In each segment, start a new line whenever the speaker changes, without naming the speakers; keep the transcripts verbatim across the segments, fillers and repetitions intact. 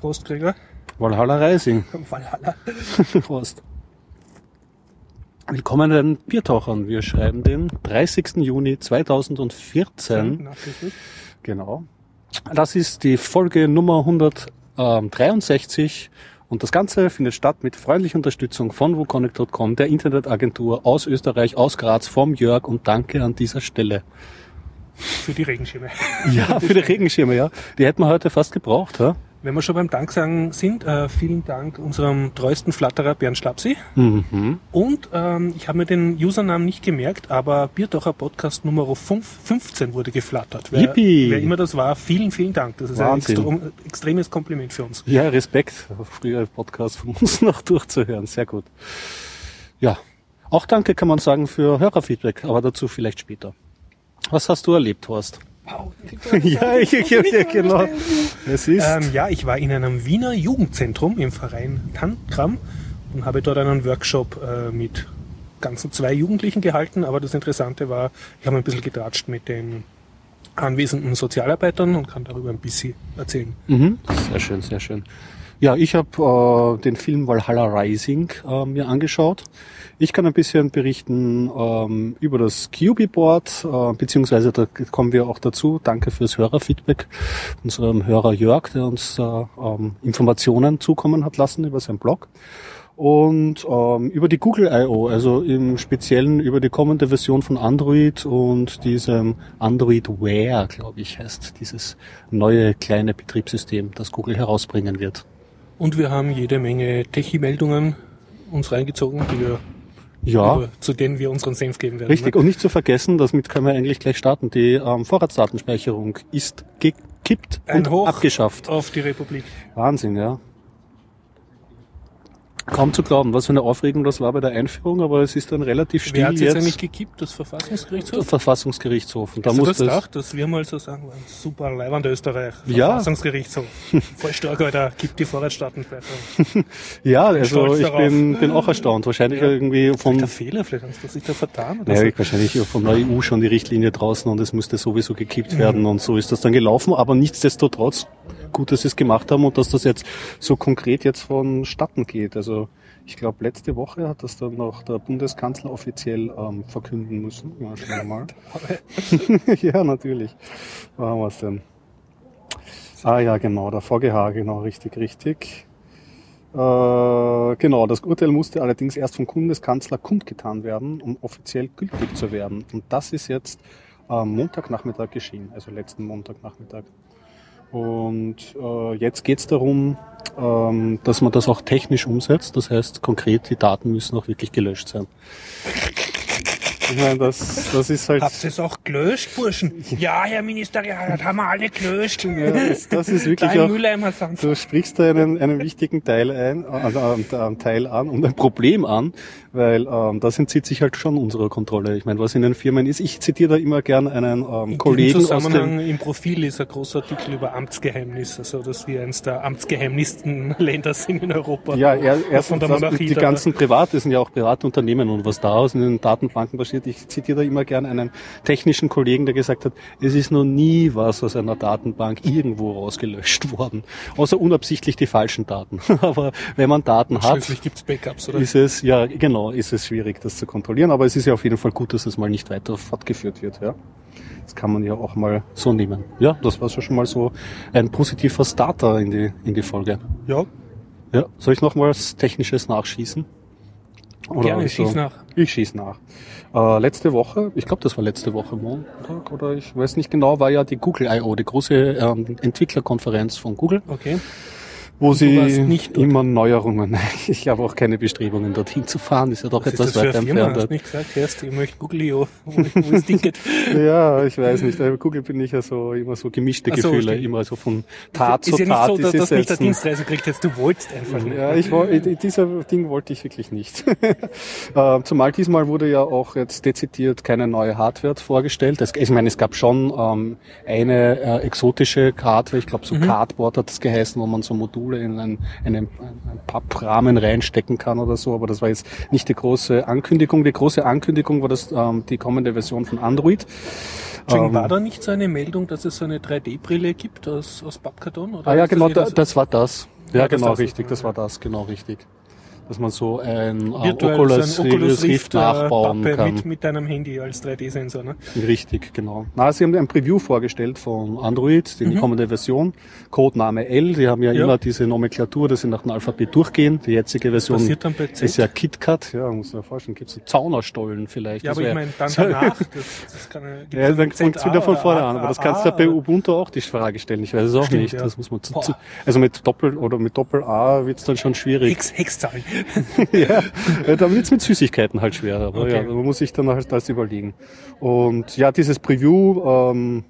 Prost, Gregor.
Valhalla Rising.
Valhalla.
Prost. Willkommen bei den Biertauchern. Wir schreiben den dreißigsten Juni zweitausendvierzehn. Genau. Das ist die Folge Nummer hundertdreiundsechzig und das Ganze findet statt mit freundlicher Unterstützung von wukonic punkt com, der Internetagentur aus Österreich, aus Graz, vom Jörg, und danke an dieser Stelle.
Für die Regenschirme.
Ja, für die Regenschirme, ja. Die hätten wir heute fast gebraucht, ja.
Wenn wir schon beim Danksagen sind, äh, vielen Dank unserem treuesten Flatterer Bernd Schlapsi.
Mhm.
Und ähm, ich habe mir den Usernamen nicht gemerkt, aber Biertaucher Podcast Nummer fünfzehn wurde geflattert. Wer,
Yippie.
wer immer das war, vielen, vielen Dank. Das ist
Wahnsinn.
ein extrem, extremes Kompliment für uns.
Ja, Respekt, frühere Podcast von uns noch durchzuhören. Sehr gut. Ja, auch danke kann man sagen für Hörerfeedback, aber dazu vielleicht später. Was hast du erlebt, Horst?
Wow,
ja, ich, ich, ja, genau. Es ist
ähm, ja, ich war in einem Wiener Jugendzentrum im Verein Tantram und habe dort einen Workshop äh, mit ganzen zwei Jugendlichen gehalten. Aber das Interessante war, ich habe ein bisschen getratscht mit den anwesenden Sozialarbeitern und kann darüber ein bisschen erzählen.
Mhm. Sehr schön, sehr schön. Ja, ich habe äh, den Film Valhalla Rising äh, mir angeschaut. Ich kann ein bisschen berichten ähm, über das Q B-Board, äh, beziehungsweise da kommen wir auch dazu. Danke fürs Hörerfeedback unserem Hörer Jörg, der uns äh, ähm, Informationen zukommen hat lassen über seinen Blog. Und ähm, über die Google I O, also im Speziellen über die kommende Version von Android und diesem Android Wear, glaube ich, heißt dieses neue kleine Betriebssystem, das Google herausbringen wird.
Und wir haben jede Menge Techie-Meldungen uns reingezogen, die wir,
ja,
über, zu denen wir unseren Senf geben werden.
Richtig,
ne?
Und nicht zu vergessen, damit können wir eigentlich gleich starten, die ähm, Vorratsdatenspeicherung ist gekippt
Ein
und
Hoch
abgeschafft.
Auf die Republik.
Wahnsinn, ja. Kaum zu glauben, was für eine Aufregung das war bei der Einführung, aber es ist dann relativ still.
Wer hat es
jetzt
jetzt eigentlich gekippt? Das Verfassungsgerichtshof?
Der Verfassungsgerichtshof. Und da
Hast du
muss
das
das
gedacht, dass wir mal so sagen, super Leibwand Österreich,
Ja.
Verfassungsgerichtshof. Voll stark, Alter, gibt die Vorratsdatenspeicherung.
Ja, also
stolz
ich
darauf.
bin, bin auch erstaunt. Wahrscheinlich
Ja.
irgendwie von,
Der Fehler, vielleicht haben sie sich da vertan oder
naja,
so.
wahrscheinlich von der E U schon die Richtlinie draußen und es musste sowieso gekippt
Mhm.
werden und so ist das dann gelaufen. Aber nichtsdestotrotz gut, dass sie es gemacht haben und dass das jetzt so konkret jetzt vonstatten geht. Also ich glaube, letzte Woche hat das dann noch der Bundeskanzler offiziell ähm, verkünden müssen. Ja, schauen wir mal. Ja, natürlich. Wo haben wir es denn? Ah ja, genau, der V G H, genau, richtig, richtig. Äh, genau, das Urteil musste allerdings erst vom Bundeskanzler kundgetan werden, um offiziell gültig zu werden. Und das ist jetzt am Montagnachmittag geschehen, also letzten Montagnachmittag. Und äh, jetzt geht es darum, ähm, dass man das auch technisch umsetzt. Das heißt, konkret, die Daten müssen auch wirklich gelöscht sein. Ich meine, das, das ist halt...
Habt ihr es auch gelöscht, Burschen? Ja, Herr Ministerial, das haben wir alle gelöscht.
Ja, das, das ist wirklich
Dein
auch...
Mülleimer sagt.
Du sprichst da einen, einen wichtigen Teil ein, also einen Teil an und ein Problem an, weil ähm, das entzieht sich halt schon unserer Kontrolle. Ich meine, was in den Firmen ist, ich zitiere da immer gern einen ähm,
In
Kollegen
diesem
aus
Zusammenhang
dem...
im Profil ist ein großer Artikel über Amtsgeheimnis, also dass wir eines der amtsgeheimnisten Länder sind in Europa.
Ja, er, erst
von der
das,
Monarchie
die
da-
ganzen Private sind ja auch private Unternehmen und was da aus in den Datenbanken passiert. Ich zitiere da immer gern einen technischen Kollegen, der gesagt hat, es ist noch nie was aus einer Datenbank irgendwo rausgelöscht worden, außer unabsichtlich die falschen Daten. Aber wenn man Daten hat,
Schließlich gibt's Backups, oder?
ist es, ja genau, ist es schwierig, das zu kontrollieren. Aber es ist ja auf jeden Fall gut, dass es mal nicht weiter fortgeführt wird. Ja, das kann man ja auch mal so nehmen. Ja, das war schon mal so ein positiver Starter in die in die Folge.
Ja,
Ja, soll ich noch mal was Technisches nachschießen? Oder
gerne,
so?
schieß nach.
Ich schieß nach. Äh, letzte Woche, ich glaube, das war letzte Woche Montag oder ich weiß nicht genau, war ja die Google I O, die große ähm, Entwicklerkonferenz von Google,
Okay.
wo
du warst
sie
nicht dort?
immer Neuerungen, ich habe auch keine Bestrebungen, dorthin zu fahren, ist ja doch
Was
etwas
ist das für
weiter
eine Firma? Hast
entfernt.
du nicht gesagt, Herst, ich möchte Google I O, wo, wo ist Ticket?
Ja, ich weiß nicht, bei Google bin ich ja so immer so gemischte
Ach so,
Gefühle,
stimmt.
immer so von Tat
ist
zu
ja nicht
Tat.
so, dass
ist
du
es
nicht der
jetzt ein-
Dienstreise kriegst, jetzt du wolltest einfach nicht.
Ja, ich wollte, dieser Ding wollte ich wirklich nicht. äh, zumal diesmal wurde ja auch jetzt dezidiert keine neue Hardware vorgestellt. Es, ich meine, es gab schon ähm, eine äh, exotische Hardware, ich glaube so
Mhm.
Cardboard hat das geheißen, wo man so Module Schule in einen, einen, einen Papprahmen reinstecken kann oder so, aber das war jetzt nicht die große Ankündigung. Die große Ankündigung war das ähm, die kommende Version von Android.
Ähm, war da nicht so eine Meldung, dass es so eine drei D-Brille gibt aus, aus Pappkarton? Oder
ah ja, genau,
das,
da, das war das. Ja,
ja
genau,
das
richtig,
das,
das war das, genau, richtig. Dass man so ein äh,
Virtuell
Oculus,
so ein Oculus Rift
nachbauen
Pappe
kann.
Mit, mit deinem Handy als drei D-Sensor, ne?
Richtig, genau. Na, sie haben ein Preview vorgestellt von Android, die mhm. kommende Version. Codename L, die haben ja, ja immer diese Nomenklatur, dass sie nach dem Alphabet durchgehen. Die jetzige Version ist ja KitKat. Ja, muss man vorstellen, gibt es so Zaunerstollen vielleicht.
Ja,
das
aber ich meine, dann danach, das, das kann ja,
ja, dann fängt es wieder von vorne an. Aber das kannst du ja bei Ubuntu auch die Frage stellen. Ich weiß es auch Stimmt, nicht. Ja. Das muss man zu, zu, also mit Doppel oder mit Doppel A wird es dann schon schwierig.
Hex, Hexzahlen.
Ja, da wird es mit Süßigkeiten halt schwer, aber okay. ja, man muss sich dann halt das überlegen. Und ja, dieses Preview, ähm,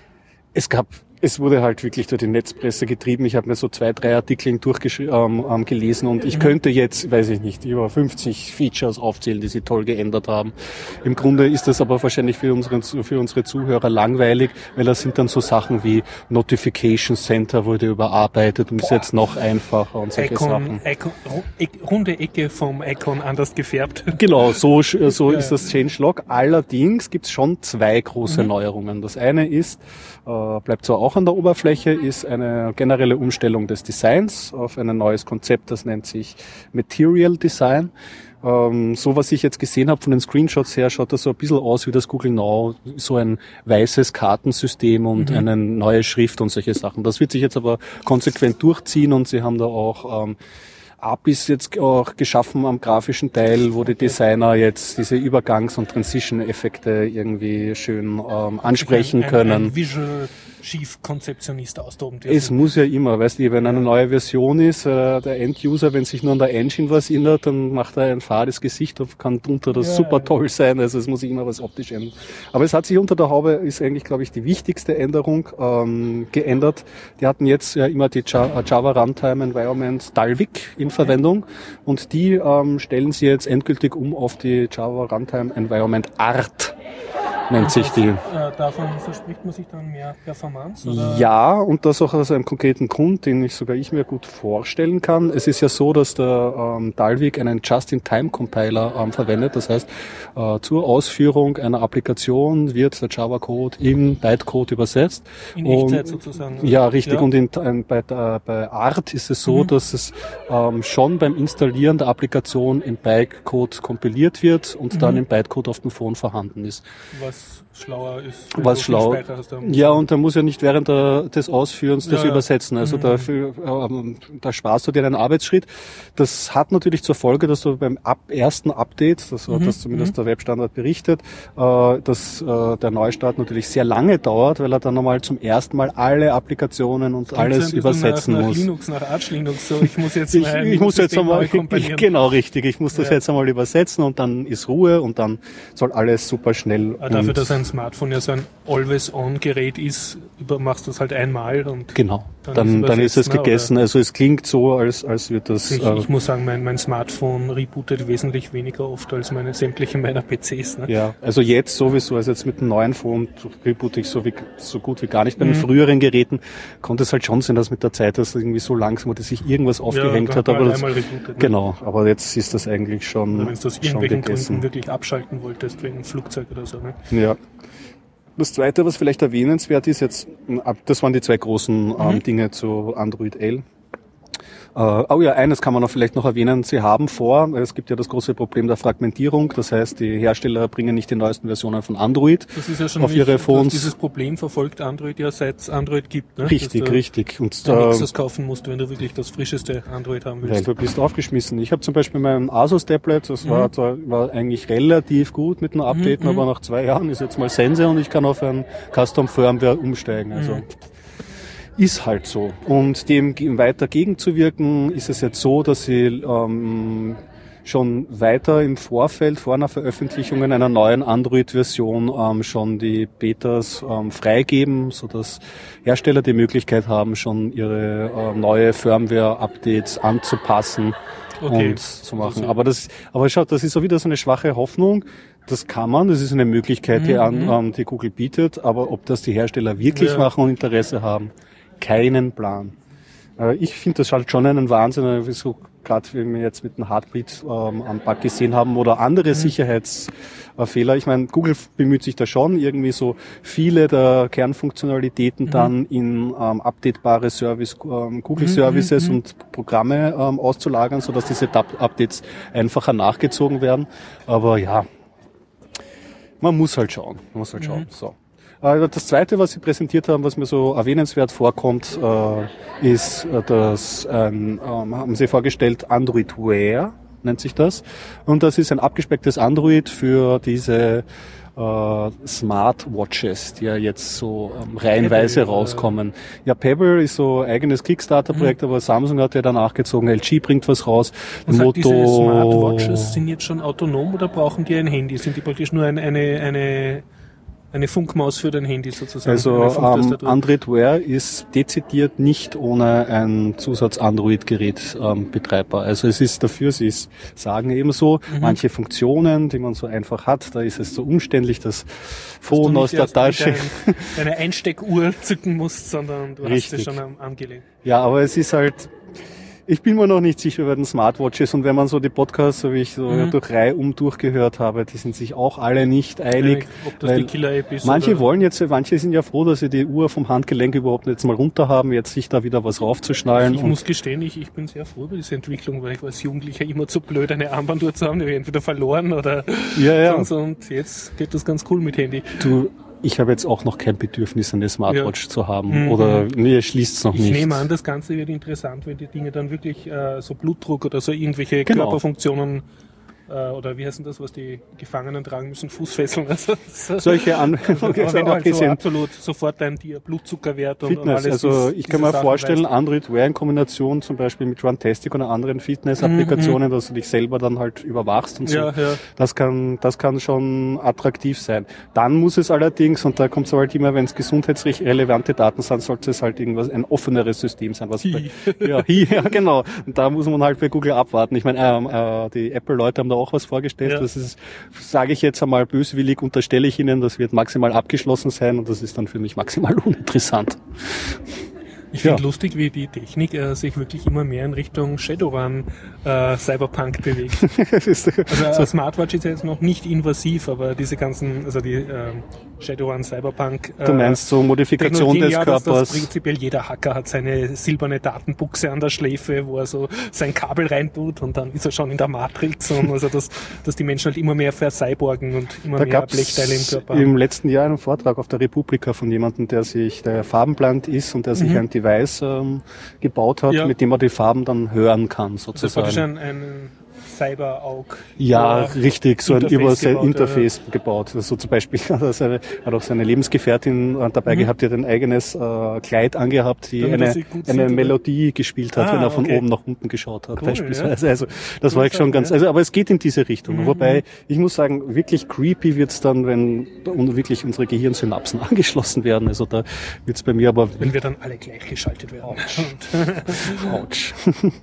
es gab, es wurde halt wirklich durch die Netzpresse getrieben. Ich habe mir so zwei, drei Artikel durchgelesen ähm, gelesen und ich könnte jetzt, weiß ich nicht, über fünfzig Features aufzählen, die sie toll geändert haben. Im Grunde ist das aber wahrscheinlich für unsere, für unsere Zuhörer langweilig, weil das sind dann so Sachen wie Notification Center wurde überarbeitet und ist jetzt noch einfacher und solche
Icon,
Sachen.
Icon, runde Ecke vom Icon anders gefärbt.
Genau, so, so ist das Changelog. Allerdings gibt's schon zwei große mhm. Neuerungen. Das eine ist, äh, bleibt zwar auch an der Oberfläche, ist eine generelle Umstellung des Designs auf ein neues Konzept, das nennt sich Material Design. Ähm, so was ich jetzt gesehen habe von den Screenshots her, schaut das so ein bisschen aus wie das Google Now, so ein weißes Kartensystem und mhm. eine neue Schrift und solche Sachen. Das wird sich jetzt aber konsequent durchziehen und sie haben da auch ähm, A P Is jetzt auch geschaffen am grafischen Teil, wo die Designer jetzt diese Übergangs- und Transition-Effekte irgendwie schön ähm, ansprechen
ein, ein,
können.
Ein Visual Chief-Konzeptionist austoben dürfen.
Es muss ja immer, weißt du, wenn eine neue Version ist, äh, der End-User, wenn sich nur an der Engine was ändert, dann macht er ein fades Gesicht und kann drunter das ja, super ja. toll sein. Also es muss sich immer was optisch ändern. Aber es hat sich unter der Haube, ist eigentlich, glaube ich, die wichtigste Änderung ähm, geändert. Die hatten jetzt ja immer die Java Runtime Environment Dalvik in Verwendung und die ähm, stellen sie jetzt endgültig um auf die Java Runtime Environment Art. Nennt und sich das, die. Äh,
davon verspricht man sich dann mehr Performance? Oder?
Ja, und das auch aus einem konkreten Grund, den ich sogar ich mir gut vorstellen kann. Es ist ja so, dass der ähm, Dalvik einen Just-in-Time-Compiler ähm, verwendet. Das heißt, äh, zur Ausführung einer Applikation wird der Java-Code im Bytecode übersetzt.
In Echtzeit sozusagen.
Ja, richtig. Ja. Und in, in, bei, der, bei Art ist es so, mhm. dass es ähm, schon beim Installieren der Applikation im Bytecode kompiliert wird und mhm. dann im Bytecode auf dem Phone vorhanden ist.
Was schlauer ist.
Was schlau. Ja, und da muss ja nicht während der, des Ausführens das ja, übersetzen. Also mhm. dafür, ähm, da sparst du dir einen Arbeitsschritt. Das hat natürlich zur Folge, dass du beim ab, ersten Update, das hat mhm. das zumindest mhm. der Webstandard berichtet, äh, dass äh, der Neustart natürlich sehr lange dauert, weil er dann nochmal zum ersten Mal alle Applikationen und alles übersetzen
nach,
muss.
Nach Linux, nach Arch Linux, so ich muss jetzt
ich, ich muss jetzt einmal ich, genau richtig, ich muss das ja. jetzt einmal übersetzen und dann ist Ruhe und dann soll alles super schnell.
Aber dafür, dass ein Smartphone ja so ein Always-On-Gerät ist, machst du es halt einmal und
genau. Dann, dann, dann ist es gegessen. Oder? Also es klingt so, als als wird das.
Ich, äh, ich muss sagen, mein, mein Smartphone rebootet wesentlich weniger oft als meine sämtliche meiner P Cs. Ne?
Ja, also jetzt sowieso, also jetzt mit dem neuen Phone reboote ich so wie so gut wie gar nicht. Bei den mhm. früheren Geräten konnte es halt schon sein, dass mit der Zeit das irgendwie so langsam oder sich irgendwas aufgehängt ja, hat. Aber das, rebootet, ne? Genau, aber jetzt ist das eigentlich schon.
Oder wenn du aus irgendwelchen Gründen wirklich abschalten wolltest wegen Flugzeug oder so. Ne?
Ja. Das Zweite, was vielleicht erwähnenswert ist, jetzt, das waren die zwei großen mhm. ähm, Dinge zu Android L. Uh, oh ja, eines kann man auch vielleicht noch erwähnen. Sie haben vor, es gibt ja das große Problem der Fragmentierung. Das heißt, die Hersteller bringen nicht die neuesten Versionen von Android
das ist ja schon
auf ihre Phones.
Dieses Problem verfolgt Android ja seit es Android gibt. Ne?
Richtig, Dass richtig.
Und da Nexus kaufen musst, wenn du wirklich das frischeste Android haben willst.
Weil du bist aufgeschmissen. Ich habe zum Beispiel mein Asus Tablet, das mhm. war, zwar, war eigentlich relativ gut mit einem Update, mhm. aber nach zwei Jahren ist jetzt mal Sense und ich kann auf ein Custom Firmware umsteigen. Also mhm. ist halt so. Und dem weiter gegenzuwirken, ist es jetzt so, dass sie ähm, schon weiter im Vorfeld, vor einer Veröffentlichung einer neuen Android-Version ähm, schon die Betas ähm, freigeben, sodass Hersteller die Möglichkeit haben, schon ihre äh, neue Firmware-Updates anzupassen okay. und zu machen. Aber das, aber schaut, das ist so wieder so eine schwache Hoffnung. Das kann man, das ist eine Möglichkeit, die, an, ähm, die Google bietet, aber ob das die Hersteller wirklich ja. machen und Interesse haben, keinen Plan. Äh, ich finde das halt schon einen Wahnsinn, wieso gerade wenn wir jetzt mit dem Heartbeat ähm, am Bug gesehen haben oder andere mhm. Sicherheitsfehler. Ich meine, Google bemüht sich da schon, irgendwie so viele der Kernfunktionalitäten mhm. dann in ähm, updatebare Service, ähm, Google mhm, Services mhm. und Programme ähm, auszulagern, sodass diese Updates einfacher nachgezogen werden. Aber ja, man muss halt schauen. Man muss halt schauen. Mhm. So. Das Zweite, was Sie präsentiert haben, was mir so erwähnenswert vorkommt, äh, ist das, ähm, haben Sie vorgestellt, Android Wear, nennt sich das. Und das ist ein abgespecktes Android für diese äh, Smartwatches, die ja jetzt so ähm, reihenweise Pebble, rauskommen. Ja, Pebble ist so eigenes Kickstarter-Projekt, mhm. aber Samsung hat ja danach gezogen, L G bringt was raus.
Und sagt, diese Smartwatches sind jetzt schon autonom oder brauchen die ein Handy? Sind die praktisch nur eine, eine, eine Eine Funkmaus für dein Handy sozusagen.
Also ähm, Android Wear ist dezidiert nicht ohne ein Zusatz-Android-Gerät ähm, betreibbar. Also es ist dafür, sie ist, sagen eben so, mhm. manche Funktionen, die man so einfach hat, da ist es so umständlich, das Phone aus der Tasche.
Dein, deine Einsteckuhr zücken musst, sondern du
Richtig.
hast sie schon am Arm gelegt.
Ja, aber es ist halt... Ich bin mir noch nicht sicher über den Smartwatches und wenn man so die Podcasts, so wie ich so mhm. durch Reihe um durchgehört habe, die sind sich auch alle nicht einig.
Ob das die Killer-App ist.
Manche
oder?
wollen jetzt, manche sind ja froh, dass sie die Uhr vom Handgelenk überhaupt jetzt mal runter haben, jetzt sich da wieder was raufzuschnallen.
Ich muss gestehen, ich, ich bin sehr froh über diese Entwicklung, weil ich war als Jugendlicher immer zu blöd, eine Armbanduhr zu haben, die habe ich entweder verloren oder
ja, ja.
sonst und jetzt geht das ganz cool mit Handy.
Du, ich habe jetzt auch noch kein Bedürfnis, eine Smartwatch ja. zu haben.
Mhm.
Oder mir schließt es noch
ich
nicht.
Ich nehme an, das Ganze wird interessant, wenn die Dinge dann wirklich äh, so Blutdruck oder so irgendwelche
genau.
Körperfunktionen äh, oder wie heißt denn das, was die Gefangenen tragen müssen, Fußfesseln. Also, so.
Solche Anwendungen.
Also, wenn du halt so absolut sofort dein Blutzuckerwert und,
Fitness.
und alles.
Also
dies,
ich kann mir
Sachen
vorstellen,
weißt.
Android Wear in Kombination zum Beispiel mit Runtastic oder anderen Fitness-Applikationen, mhm. dass du dich selber dann halt überwachst und so.
Ja, ja.
Das kann, das kann schon attraktiv sein. Dann muss es allerdings, und da kommt es halt immer, wenn es gesundheitsrecht relevante Daten sind, sollte es halt irgendwas, ein offeneres System sein. Was
Hi.
bei, ja, hi, ja, genau. Und da muss man halt bei Google abwarten. Ich meine, ähm, äh, die Apple-Leute haben da auch was vorgestellt. Ja. Das ist, sage ich jetzt einmal böswillig, unterstelle ich Ihnen, das wird maximal abgeschlossen sein und das ist dann für mich maximal uninteressant.
Ich finde
ja.
lustig, wie die Technik äh, sich wirklich immer mehr in Richtung Shadowrun äh, Cyberpunk bewegt. Also so. Smartwatch ist ja jetzt noch nicht invasiv, aber diese ganzen, also die äh, Shadowrun Cyberpunk äh,
Du meinst so Modifikation des
ja,
Körpers?
Dass, dass prinzipiell jeder Hacker hat seine silberne Datenbuchse an der Schläfe, wo er so sein Kabel reintut und dann ist er schon in der Matrix. Und also dass, dass die Menschen halt immer mehr vercyborgen und immer
da
mehr Blechteile im Körper haben.
Im letzten Jahr einen Vortrag auf der Republika von jemandem, der sich, der farbenblind ist und der sich mhm. ein Device ähm, gebaut hat, ja. mit dem man die Farben dann hören kann, sozusagen.
Das ist ein, ein Cyber-Aug.
Ja, richtig, so ein
Interface
Überse-
gebaut,
Interface
ja.
gebaut. Also zum Beispiel hat er seine, hat auch seine Lebensgefährtin dabei mhm. gehabt, die hat ein eigenes äh, Kleid angehabt, die
Damit
eine, eine
sieht,
Melodie oder? gespielt hat,
ah,
wenn er von
okay.
oben nach unten geschaut hat,
cool,
beispielsweise.
Ja.
Also das cool war ich schon ganz, also aber es geht in diese Richtung.
Mhm.
Wobei, ich muss sagen, wirklich creepy wird's dann, wenn wirklich unsere Gehirnsynapsen angeschlossen werden. Also da wird's bei mir aber...
Wenn wir dann alle gleichgeschaltet werden.
Autsch.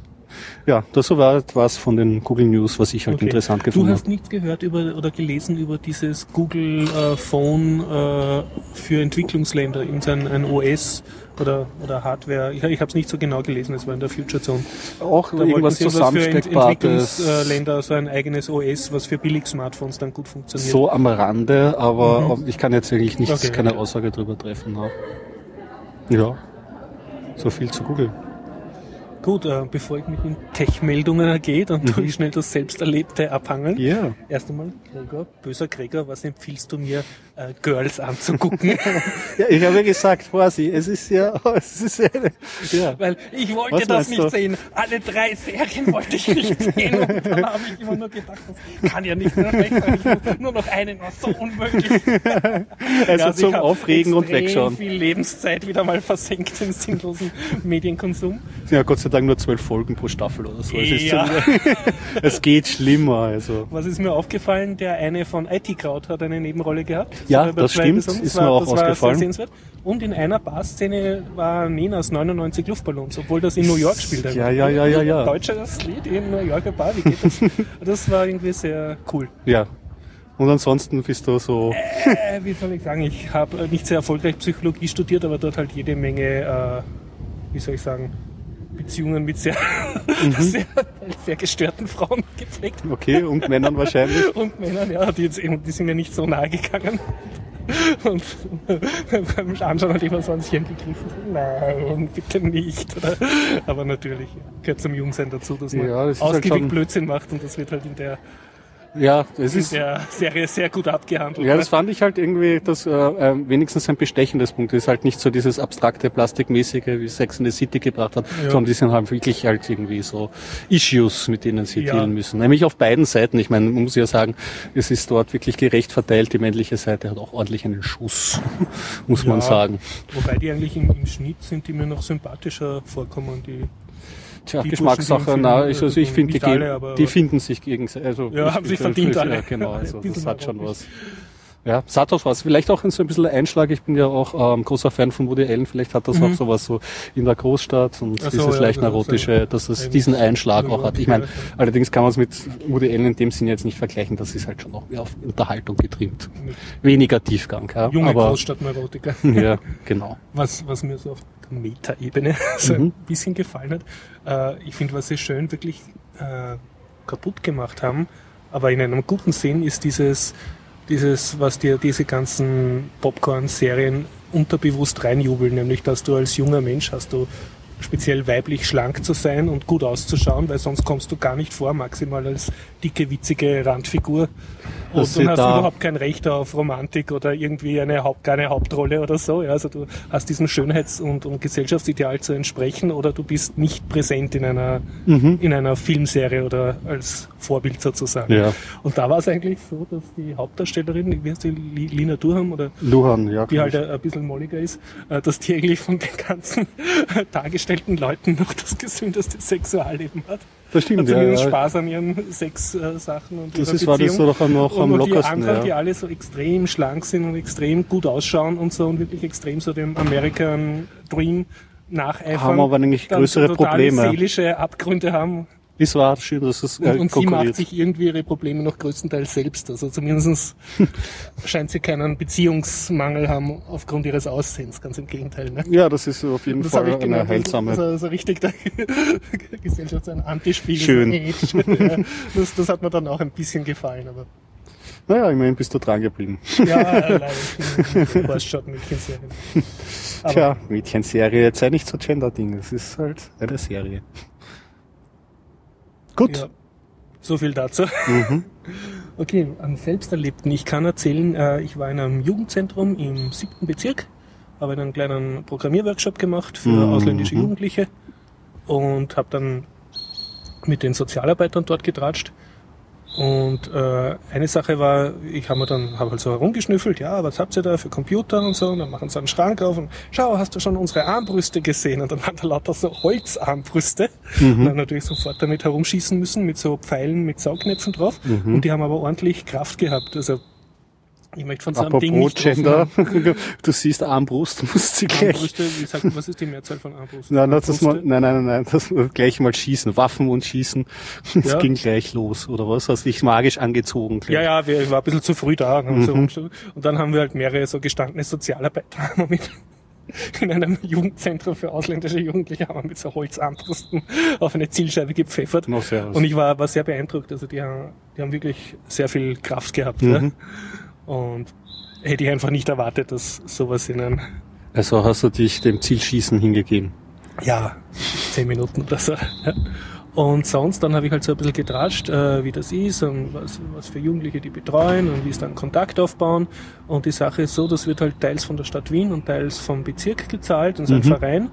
Ja, das war was von den Google News, was ich halt
okay.
interessant gefunden habe.
Du hast nichts gehört über oder gelesen über dieses Google äh, Phone äh, für Entwicklungsländer, in sein ein O S oder oder Hardware. Ich, ich habe es nicht so genau gelesen, es war in der Future Zone.
Auch
da
irgendwas zusammensteckbares.
Entwicklungsländer, so ein eigenes O S, was für Billig-Smartphones dann gut funktioniert.
So am Rande, aber
mhm.
ich kann jetzt eigentlich nichts,
okay,
keine
okay.
Aussage darüber treffen. Auch. Ja, so viel zu Google.
Gut, äh, bevor ich mit den Tech-Meldungen gehe, dann
mhm.
tue ich schnell das Selbsterlebte abhangeln.
Ja. Yeah.
Erst einmal, Gregor, böser Gregor, was empfiehlst du mir, äh, Girls anzugucken?
Ja, ich habe ja gesagt, Vorsicht, es ist ja, es ist ja,
ja. Weil ich wollte was das nicht du? sehen. Alle drei Serien wollte ich nicht sehen. Und dann habe ich immer nur gedacht, das kann ja nicht mehr weg sein. Ich muss nur noch einen, war so unmöglich.
Also
ja,
zum Aufregen und Wegschauen.
Ich habe viel Lebenszeit wieder mal versenkt in sinnlosen Medienkonsum.
Ja, Gott sei Dank nur zwölf Folgen pro Staffel oder so. Es,
ja.
es geht schlimmer. Also.
Was ist mir aufgefallen? Der eine von I T-Crowd hat eine Nebenrolle gehabt.
Ja, das stimmt.
Besonders.
Ist
war,
mir auch
das
ausgefallen.
War sehr sehenswert. Und in einer Bar-Szene war Nenas neunundneunzig Luftballons, obwohl das in New York spielt.
Ja, ja, ja, ja, ja.
Deutsches Lied in New Yorker Bar, wie geht das? Das war irgendwie sehr cool.
Ja. Und ansonsten bist du so...
Äh, wie soll ich sagen, ich habe nicht sehr erfolgreich Psychologie studiert, aber dort halt jede Menge, äh, wie soll ich sagen, Beziehungen mit sehr,
Mhm.
sehr, sehr gestörten Frauen gepflegt.
Okay, und Männern wahrscheinlich.
Und Männern, ja, die, jetzt, eben- die sind mir nicht so nahe gegangen. Und beim Anschauen hat immer so ans Hirn gegriffen. Nein, bitte nicht. Oder? Aber natürlich, ja, gehört zum Jungsein dazu, dass man
Ja, das ist halt
ausgiebig
schon-
Blödsinn macht und das wird halt in der,
Ja, das
in
ist,
der Serie sehr gut abgehandelt.
ja, das fand ich halt irgendwie, das äh, äh, wenigstens ein bestechendes Punkt. Das ist halt nicht so dieses abstrakte, plastikmäßige, wie Sex in the City gebracht hat,
Ja.
sondern die sind halt wirklich halt irgendwie so Issues, mit denen sie
Ja.
dealen müssen. Nämlich auf beiden Seiten. Ich meine, man muss ja sagen, es ist dort wirklich gerecht verteilt. Die männliche Seite hat auch ordentlich einen Schuss, muss man
Ja.
sagen.
Wobei die eigentlich im, im Schnitt sind, die mir noch sympathischer vorkommen. Die,
Tja,
Die
Geschmackssache,
Burschen, die
na,
im
ich,
Film,
also ich finde, die,
nicht alle,
gehen-
aber-
die finden sich gegenseitig. Also
Ja,
ich-
haben sich
ich-
verdient
ja,
alle.
Genau,
Alle
also
ein bisschen
das hat schon
erotisch.
was. Ja, es hat auch was. Vielleicht auch so ein bisschen ein Einschlag. Ich bin ja auch ähm, großer Fan von Woody Allen. Vielleicht hat das
Mhm.
auch sowas so in der Großstadt und
Ach so,
dieses
ja,
leicht
das ist
neurotische,
ein-
dass es
ein-
diesen Einschlag auch hat. Ich meine,
Ja.
allerdings kann man es mit Woody Allen in dem Sinne jetzt nicht vergleichen. Das ist halt schon auch mehr auf Unterhaltung getrimmt.
Mit
Weniger Tiefgang. Ja,
junge
aber
Großstadtneurotiker.
ja, genau.
Was, was mir so auf der Meta-Ebene so
Mhm.
ein bisschen gefallen hat. Äh, ich finde, was sie schön wirklich äh, kaputt gemacht haben, aber in einem guten Sinn, ist dieses, dieses, was dir diese ganzen Popcorn-Serien unterbewusst reinjubeln, nämlich dass du als junger Mensch hast du speziell weiblich schlank zu sein und gut auszuschauen, weil sonst kommst du gar nicht vor, maximal als dicke, witzige Randfigur. Und
Das
dann
wird
hast du
da-
überhaupt kein Recht auf Romantik oder irgendwie eine, Haupt, eine Hauptrolle oder so. Ja, also du hast diesem Schönheits- und, und Gesellschaftsideal zu entsprechen oder du bist nicht präsent in einer,
Mhm.
in einer Filmserie oder als Vorbild sozusagen.
Ja.
Und da war es eigentlich so, dass die Hauptdarstellerin, wie heißt die, Li- Lina Durham oder
Luhan, ja.
die halt ein ein bisschen molliger ist, äh, dass die eigentlich von den ganzen dargestellten Leuten noch das gesündeste Sexualleben hat.
Das stimmt,
Hat
ja.
zumindest
ja.
Spaß an ihren Sexsachen und
Das
ihrer
ist, war das
Beziehung.
doch auch noch am
Und die
lockersten.
anderen,
Ja.
die alle so extrem schlank sind und extrem gut ausschauen und so und wirklich extrem so dem American Dream nacheifern.
Haben aber eigentlich
dann
größere
totale
Probleme.
seelische Abgründe haben.
Es war schön, dass es
Und,
äh,
und sie macht
konkurriert.
sich irgendwie ihre Probleme noch größtenteils selbst. Also zumindest scheint sie keinen Beziehungsmangel haben aufgrund ihres Aussehens. Ganz im Gegenteil. Ne?
Ja, das ist auf jeden
Das
Fall
habe ich
eine
gemeint,
heilsame.
das ist also richtig der Gesellschaft so ein Antispiegel.
Schön.
So, ja, das, das hat mir dann auch ein bisschen gefallen. Aber
Naja, immerhin bist du dran geblieben.
ja, äh, leider. Ich bin Horstschott-Mädchenserien. Aber
Tja, Mädchenserie, jetzt sei nicht so Gender-Ding. Es ist halt eine Serie. Gut.
ja, so viel dazu.
Mhm.
Okay, am Selbsterlebten. Ich kann erzählen, äh, ich war in einem Jugendzentrum im siebten Bezirk, habe einen kleinen Programmierworkshop gemacht für
Mhm.
ausländische Jugendliche und habe dann mit den Sozialarbeitern dort getratscht. Und äh, eine Sache war, ich habe mir dann hab halt so herumgeschnüffelt, ja, was habt ihr da für Computer und so, und dann machen sie einen Schrank auf und schau, hast du schon unsere Armbrüste gesehen? Und dann waren da lauter so Holzarmbrüste. Und dann natürlich sofort damit herumschießen müssen, mit so Pfeilen, mit Saugnäpfen drauf. Und die haben aber ordentlich Kraft gehabt. Also ich möchte von so einem Ding
Apropos
nicht
Gender, du siehst Armbrust, musst sie gleich.
Armbrüste, wie sagt, was ist die Mehrzahl von Armbrust?
Nein, das mal,
Brüste?
nein, nein, nein, nein, das gleich mal schießen, Waffen und schießen. Es
Ja.
ging gleich los, oder was? Hast dich magisch angezogen? Gleich.
Ja, ja, wir, ich war ein bisschen zu früh da. Und, so rumgestellt. Und dann haben wir halt mehrere so gestandene Sozialarbeiter haben wir mit in einem Jugendzentrum für ausländische Jugendliche haben wir mit so Holzarmbrusten auf eine Zielscheibe gepfeffert.
Noch sehr
Und ich war, war sehr beeindruckt. Also die haben, die haben wirklich sehr viel Kraft gehabt.
Mhm.
Ja. Und hätte ich einfach nicht erwartet, dass sowas in einem,
Also hast du dich dem Zielschießen hingegeben.
ja, zehn Minuten oder so. Ja. Und sonst, dann habe ich halt so ein bisschen getratscht, äh, wie das ist und was, was für Jugendliche die betreuen und wie es dann Kontakt aufbauen. Und die Sache ist so, das wird halt teils von der Stadt Wien und teils vom Bezirk gezahlt, in so einem
Mhm.
Verein.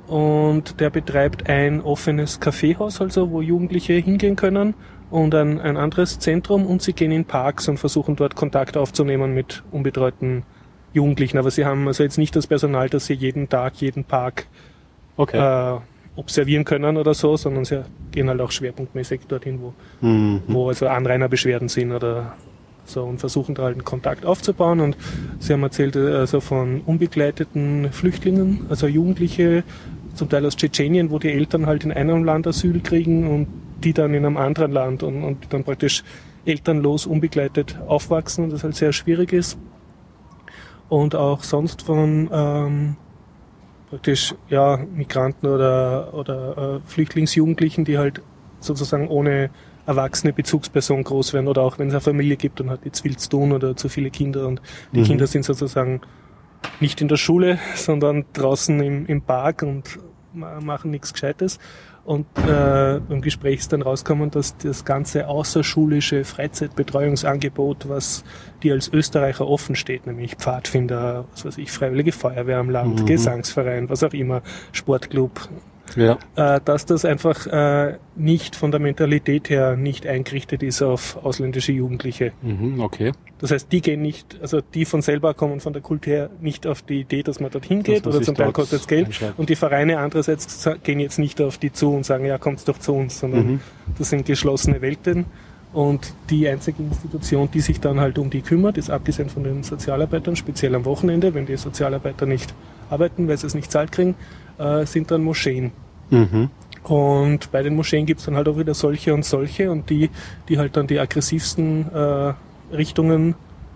Und der betreibt ein offenes Kaffeehaus, also wo Jugendliche hingehen können und ein, ein anderes Zentrum und sie gehen in Parks und versuchen dort Kontakt aufzunehmen mit unbetreuten Jugendlichen. Aber sie haben also jetzt nicht das Personal, dass sie jeden Tag, jeden Park
Okay.
äh, observieren können oder so, sondern sie gehen halt auch schwerpunktmäßig dorthin, wo,
Mhm.
wo also Anrainerbeschwerden sind oder so und versuchen da halt einen Kontakt aufzubauen. Und sie haben erzählt also von unbegleiteten Flüchtlingen, also Jugendliche, zum Teil aus Tschetschenien, wo die Eltern halt in einem Land Asyl kriegen und die dann in einem anderen Land und, und dann praktisch elternlos, unbegleitet aufwachsen und das halt sehr schwierig ist. Und auch sonst von ähm, praktisch ja Migranten oder, oder äh, Flüchtlingsjugendlichen, die halt sozusagen ohne erwachsene Bezugsperson groß werden oder auch wenn es eine Familie gibt und hat die zu viel zu tun oder zu viele Kinder und die mhm. Kinder sind sozusagen nicht in der Schule, sondern draußen im, im Park und machen nichts Gescheites. Und äh, im Gespräch ist dann rausgekommen, dass das ganze außerschulische Freizeitbetreuungsangebot, was dir als Österreicher offen steht, nämlich Pfadfinder, was weiß ich, Freiwillige Feuerwehr am Land, mhm. Gesangsverein, was auch immer, Sportclub, ja. äh, dass das einfach äh, nicht von der Mentalität her nicht eingerichtet ist auf ausländische Jugendliche.
Mhm, okay.
Das heißt, die gehen nicht, also die von selber kommen von der Kultur her nicht auf die Idee, dass man dorthin geht oder zum Teil kostet das Geld. Und die Vereine andererseits gehen jetzt nicht auf die zu und sagen, ja, kommt's doch zu uns, sondern mhm. das sind geschlossene Welten. Und die einzige Institution, die sich dann halt um die kümmert, ist abgesehen von den Sozialarbeitern, speziell am Wochenende, wenn die Sozialarbeiter nicht arbeiten, weil sie es nicht zahlt kriegen, äh, sind dann Moscheen. Mhm. Und bei den Moscheen gibt's dann halt auch wieder solche und solche und die, die halt dann die aggressivsten äh, Richtungen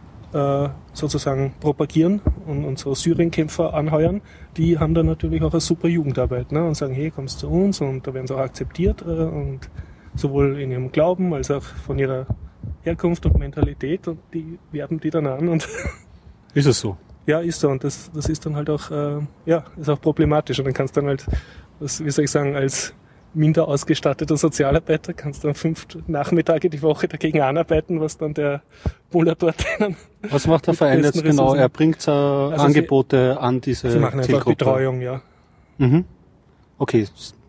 äh, sozusagen propagieren und, und so Syrienkämpfer anheuern, die haben dann natürlich auch eine super Jugendarbeit, ne, und sagen, hey, kommst zu uns und da werden sie auch akzeptiert äh, und sowohl in ihrem Glauben als auch von ihrer Herkunft und Mentalität und die werben die dann an und
ist es so?
Ja, ist so und das, das ist dann halt auch, äh, ja, ist auch problematisch und dann kannst du dann halt, was, wie soll ich sagen, als minder ausgestatteter Sozialarbeiter kannst du dann fünf Nachmittage die Woche dagegen anarbeiten, was dann der Buller dort dann.
Was macht der Verein jetzt genau? Er bringt äh, also Angebote sie, an diese
Sie machen einfach
Zielgruppe.
Betreuung, ja.
Mhm. Okay.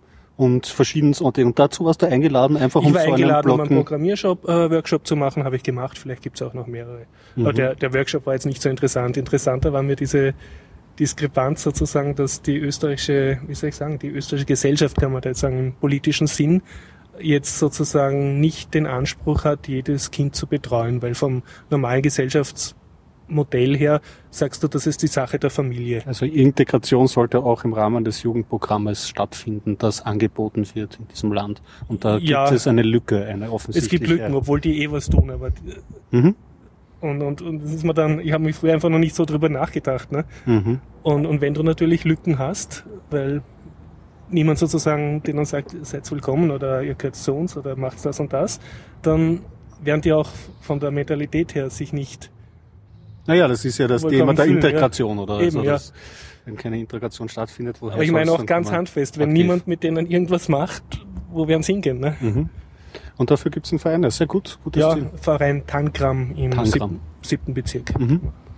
Und verschiedenes und dazu warst du eingeladen, einfach
ich
um
war
so
eingeladen,
einen
um einen Programmiershop-Workshop äh, zu machen, habe ich gemacht. Vielleicht gibt's auch noch mehrere. Mhm. Aber der, der Workshop war jetzt nicht so interessant. Interessanter war mir diese Diskrepanz sozusagen, dass die österreichische, wie soll ich sagen, die österreichische Gesellschaft, kann man da jetzt sagen, im politischen Sinn, jetzt sozusagen nicht den Anspruch hat, jedes Kind zu betreuen, weil vom normalen Gesellschaftsmodell her sagst du, das ist die Sache der Familie.
Also Integration sollte auch im Rahmen des Jugendprogrammes stattfinden, das angeboten wird in diesem Land. Und da
ja,
gibt es eine Lücke, eine offensichtliche.
Es gibt Lücken, obwohl die eh was tun, aber mhm. Und, und, und das ist mir dann, ich habe mich früher einfach noch nicht so drüber nachgedacht, ne? Mhm. Und, und wenn du natürlich Lücken hast, weil niemand sozusagen denen sagt, seid willkommen oder ihr gehört zu uns oder macht das und das, dann werden die auch von der Mentalität her sich nicht.
Naja, das ist ja das Thema der fühlen, Integration, ja. Oder?
Eben,
also,
ja.
dass, wenn keine Integration stattfindet, woher
Aber ich meine auch ganz handfest, wenn aktiv. Niemand mit denen irgendwas macht, wo werden sie hingehen, ne?
Mhm. Und dafür gibt es einen Verein, das ist sehr gut. Gutes
ja,
Ziel.
Verein Tangram im
Tangram.
Siebten, siebten Bezirk.
Mhm.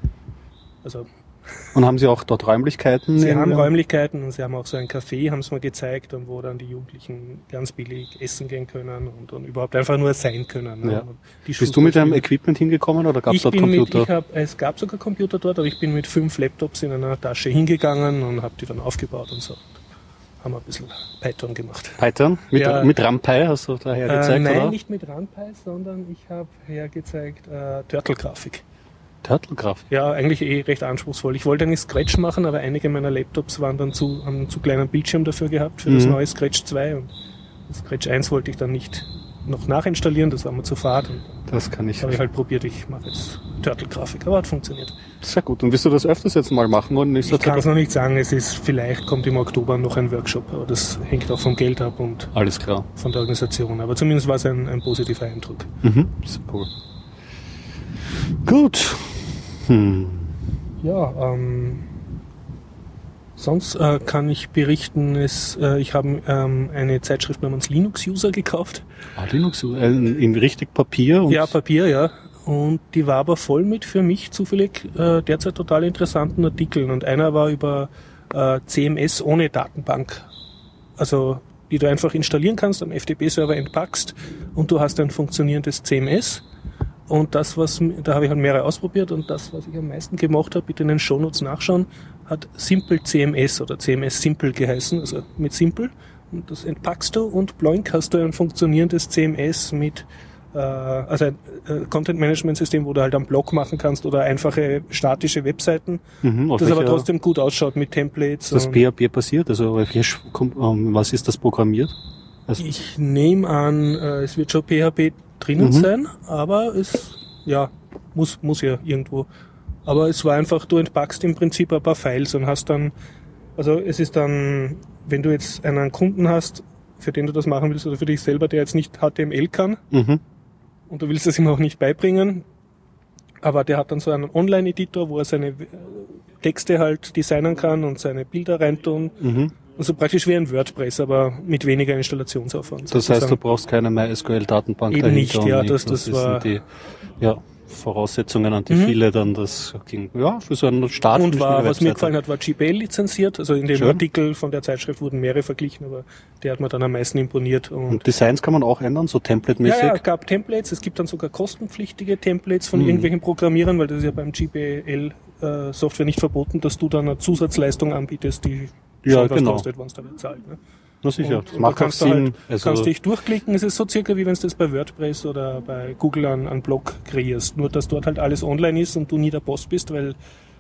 Also,
und haben Sie auch dort Räumlichkeiten?
Sie haben Räumlichkeiten und Sie haben auch so ein Café, haben Sie mir gezeigt, und wo dann die Jugendlichen ganz billig essen gehen können und, und überhaupt einfach nur sein können.
Ja. Bist du mit deinem Equipment hingekommen oder gab es dort Computer?
Mit, ich hab, es gab sogar Computer dort, aber ich bin mit fünf Laptops in einer Tasche hingegangen und habe die dann aufgebaut und so. Haben wir ein bisschen Python gemacht.
Python? Mit,
ja,
mit RunPy hast du da hergezeigt,
äh, nein,
oder?
nicht mit RunPy, sondern ich habe hergezeigt äh, Turtle-Grafik.
Turtle-Grafik?
Ja, eigentlich eh recht anspruchsvoll. Ich wollte eigentlich Scratch machen, aber einige meiner Laptops waren dann zu, haben einen zu kleinen Bildschirm dafür gehabt, für mhm. das neue Scratch zwei. Und das Scratch eins wollte ich dann nicht noch nachinstallieren, das war mir zu fad. Und
das kann ich.
Habe ich halt probiert, ich mache jetzt Turtle-Grafik, aber hat funktioniert.
Sehr gut. Und willst du das öfters jetzt mal machen? Oder
ich kann es noch nicht sagen, es ist, vielleicht kommt im Oktober noch ein Workshop, aber das hängt auch vom Geld ab und
alles klar.
Von der Organisation. Aber zumindest war es ein, ein positiver Eindruck.
Mhm. Sehr cool. Gut. Hm.
Ja, ähm, sonst äh, kann ich berichten, es, äh, ich habe ähm, eine Zeitschrift namens Linux-User gekauft.
Ah, Linux-User, äh, in richtig Papier? Und
ja, Papier, ja. Und die war aber voll mit für mich zufällig äh, derzeit total interessanten Artikeln. Und einer war über äh, C M S ohne Datenbank. Also die du einfach installieren kannst, am F T P-Server entpackst und du hast ein funktionierendes C M S. Und das, was, da habe ich halt mehrere ausprobiert und das, was ich am meisten gemacht habe, bitte in den Shownotes nachschauen, hat Simple C M S oder C M S Simple geheißen, also mit Simple. Und das entpackst du und ploink hast du ein funktionierendes C M S mit, äh, also ein äh, Content-Management-System, wo du halt einen Blog machen kannst oder einfache statische Webseiten, mhm, das aber trotzdem gut ausschaut mit Templates.
Das P H P passiert, also was ist das programmiert?
Also ich nehme an, äh, es wird schon P H P drinnen mhm. sein, aber es, ja, muss, muss ja irgendwo. Aber es war einfach, du entpackst im Prinzip ein paar Files und hast dann Also es ist dann, wenn du jetzt einen Kunden hast, für den du das machen willst oder für dich selber, der jetzt nicht H T M L kann
Mhm.
und du willst es ihm auch nicht beibringen, aber der hat dann so einen Online-Editor, wo er seine Texte halt designen kann und seine Bilder reintun.
Mhm.
Also praktisch wie ein WordPress, aber mit weniger Installationsaufwand.
Das heißt,
sozusagen.
du brauchst keine MySQL-Datenbank
Eben
dahinter.
nicht,
und
ja,
nichts.
das- das war-
sind die ja, Voraussetzungen, an die
Mhm.
viele dann das ging. Ja, für so einen Start.
Und war, was mir
Webseite.
gefallen hat, war G P L lizenziert. Also in dem
Schön.
Artikel von der Zeitschrift wurden mehrere verglichen, aber der hat mir dann am meisten imponiert. Und
Und Designs kann man auch ändern, so
ja,
template-mäßig.
ja, es gab Templates. Es gibt dann sogar kostenpflichtige Templates von
Mhm.
irgendwelchen Programmierern, weil das ist ja beim G P L-Software nicht verboten, dass du dann eine Zusatzleistung anbietest, die
Ja,
schon was
genau.
kostet, wenn es da bezahlt. Ne?
Na sicher,
Und-
das
und
macht
da
auch
kannst du
Sinn.
halt,
also,
kannst dich durchklicken. Es ist so circa wie wenn du das bei WordPress oder bei Google an, an Blog kreierst. Nur, dass dort halt alles online ist und du nie der Boss bist, weil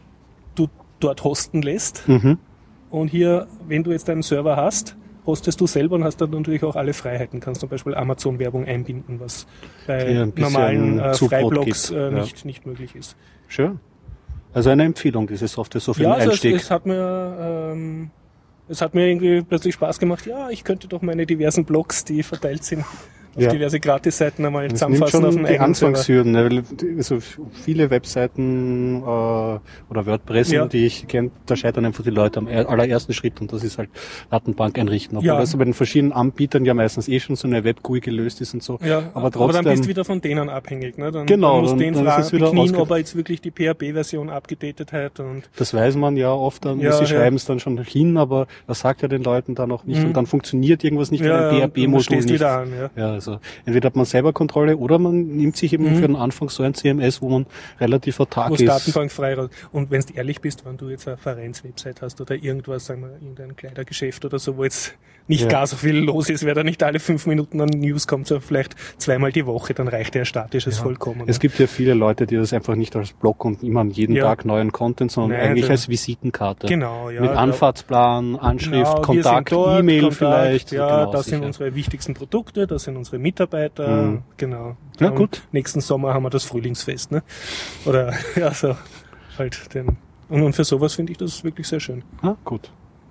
du dort hosten lässt.
mhm.
Und hier, wenn du jetzt einen Server hast, hostest du selber und hast dann natürlich auch alle Freiheiten. Kannst zum Beispiel Amazon-Werbung einbinden, was bei
Die ein bisschen
normalen äh,
Zubrot
Freiblogs
gibt,
äh,
ja.
nicht, nicht möglich ist.
Schön. Also eine Empfehlung, diese Software, so für
Ja,
den
also es,
Einstieg.
es hat mir ähm, es hat mir irgendwie plötzlich Spaß gemacht. Ja, ich könnte doch meine diversen Blogs, die verteilt sind, auf
Ja.
diverse Gratisseiten einmal
Das nimmt
zusammenfassen
schon
auf den
die
eigenen Server.
Anfangshürden. Ne? Weil, Also viele Webseiten äh, oder WordPress,
Ja.
die ich kenne, da scheitern einfach die Leute am er- allerersten Schritt und das ist halt Datenbank einrichten. Obwohl
Ja.
das bei den verschiedenen Anbietern ja meistens eh schon so eine Web-G U I gelöst ist und so.
Ja,
aber trotzdem.
dann bist du wieder von denen abhängig. Ne? Dann,
Genau,
dann musst du
dann-
den
dann ist
fragen,
es wieder
beknien,
ausge-
ob er jetzt wirklich die P H P-Version abgedatet hat. Und
Das weiß man ja oft dann,
Ja,
sie
ja.
schreiben es dann schon hin, aber das sagt ja den Leuten dann auch nicht
Mhm.
und dann funktioniert irgendwas nicht, weil
ja,
ein
und du
P H P-Modul
stehst
nicht.
wieder an. Ja.
Ja, also entweder hat man selber Kontrolle oder man nimmt sich eben
Mhm.
für den Anfang so ein C M S, wo man relativ autark
Wo es
ist.
datenbankfrei raus. Und wenn du ehrlich bist, wenn du jetzt eine Vereinswebsite hast oder irgendwas, sagen wir, irgendein Kleidergeschäft oder so, wo jetzt nicht
Ja.
gar so viel los ist, wer da nicht alle fünf Minuten an News kommt, sondern vielleicht zweimal die Woche, dann reicht ja statisches
Ja.
vollkommen.
Es gibt ja viele Leute, die das einfach nicht als Blog und immer jeden
Ja.
Tag neuen Content, sondern
Nein,
eigentlich
also-
als Visitenkarte.
Genau, ja.
Mit
da-
Anfahrtsplan, Anschrift,
Genau, wir
Kontakt,
sind dort,
E-Mail
Kontakt,
vielleicht.
Ja,
Genau,
das sind
sicher.
unsere wichtigsten Produkte, das sind unsere Mitarbeiter,
Mhm.
genau.
Ja,
Und
gut.
Nächsten Sommer haben wir das Frühlingsfest, ne? Oder, ja, so, halt den. Und, und für sowas finde ich das wirklich sehr schön.
Ah, gut.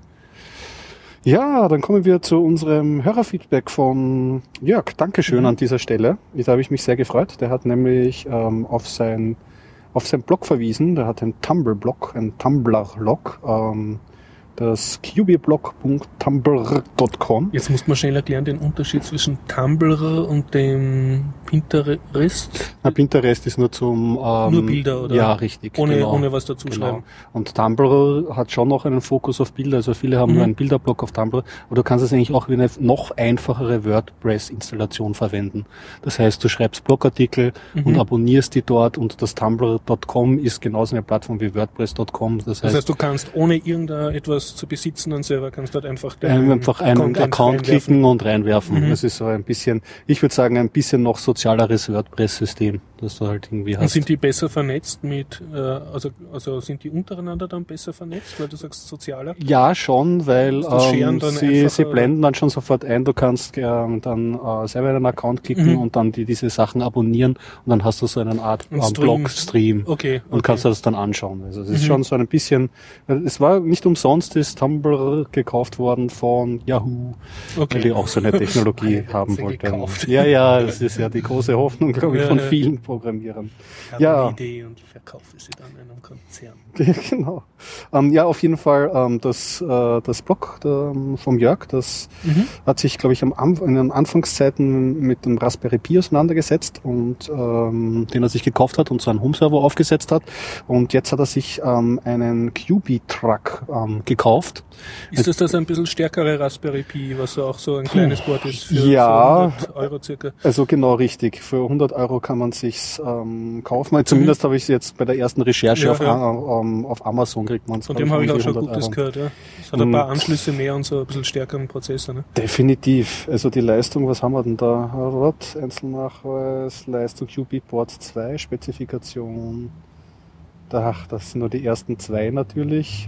Ja, dann kommen wir zu unserem Hörerfeedback von Jörg. Dankeschön
Mhm.
an dieser Stelle. Da habe ich mich sehr gefreut. Der hat nämlich ähm, auf sein auf sein Blog verwiesen. Der hat einen Tumblr-Blog, einen Tumblr-Log, ähm, das q b blog punkt tumblr punkt com.
Jetzt muss man schnell erklären den Unterschied zwischen Tumblr und dem Pinterest.
Na, Pinterest ist nur zum ähm,
Nur Bilder, oder?
Ja, richtig.
Ohne,
genau.
ohne was dazu
Genau.
schreiben.
Und Tumblr hat schon noch einen Fokus auf Bilder. Also viele haben
Mhm.
nur einen Bilderblock auf Tumblr. Aber du kannst es eigentlich auch wie eine noch einfachere WordPress-Installation verwenden. Das heißt, du schreibst Blogartikel
Mhm.
und abonnierst die dort und das tumblr punkt com ist genauso eine Plattform wie WordPress punkt com. Das
Das
heißt,
heißt, du kannst ohne irgendetwas zu besitzen, einen Server, kannst dort einfach
ähm, einfach einen
Content
Account
reinwerfen.
klicken und reinwerfen.
Mhm.
Das ist so ein bisschen, ich würde sagen, ein bisschen noch sozialeres WordPress-System, das du halt irgendwie
Und
hast.
sind die besser vernetzt mit, äh, also, also sind die untereinander dann besser vernetzt, weil du sagst sozialer?
Ja, schon, weil
Ist das Scheren
ähm,
dann
sie,
einfacher,
sie
oder?
blenden dann schon sofort ein, du kannst ähm, dann äh, selber einen Account klicken
Mhm.
und dann die, diese Sachen abonnieren und dann hast du so eine Art
Ein
ähm,
Stream.
Blog-Stream
Okay.
und
okay.
kannst dir das dann anschauen. Also es ist
Mhm.
schon so ein bisschen, es war nicht umsonst, ist Tumblr gekauft worden von Yahoo,
okay.
weil die auch so eine Technologie
Alle
haben
sie
wollten.
gekauft.
Ja, ja, das ist ja die große Hoffnung, glaube ich,
Ja,
von
ja.
vielen Programmierern.
Ich habe
Ja.
eine Idee und verkaufe sie dann einem Konzern.
Genau. Ähm, ja, auf jeden Fall ähm, das, äh, das Blog ähm, vom Jörg, das
Mhm.
hat sich, glaube ich, am Anf in den Anfangszeiten mit dem Raspberry Pi auseinandergesetzt und ähm, den er sich gekauft hat und so einen Home-Server aufgesetzt hat. Und jetzt hat er sich ähm, einen Q B-Truck ähm, gekauft.
Ist das das ein bisschen stärkere Raspberry Pi, was so auch so ein kleines Board ist für
Ja.
so hundert Euro circa?
Also genau richtig. Für hundert Euro kann man sich's ähm, kaufen. Zumindest habe ich es jetzt bei der ersten Recherche
Ja,
auf,
ja.
A- ähm, auf Amazon kriegt man es.
Von dem habe ich auch schon
hundert
Gutes
Euro.
gehört, ja. Es hat ein paar
Und-
Anschlüsse mehr und so ein bisschen stärkeren Prozessor, ne?
Definitiv. Also die Leistung, was haben wir denn da? Was? Einzelnachweis, Leistung Q B Port zwei, Spezifikation. Ach, das sind nur die ersten zwei natürlich.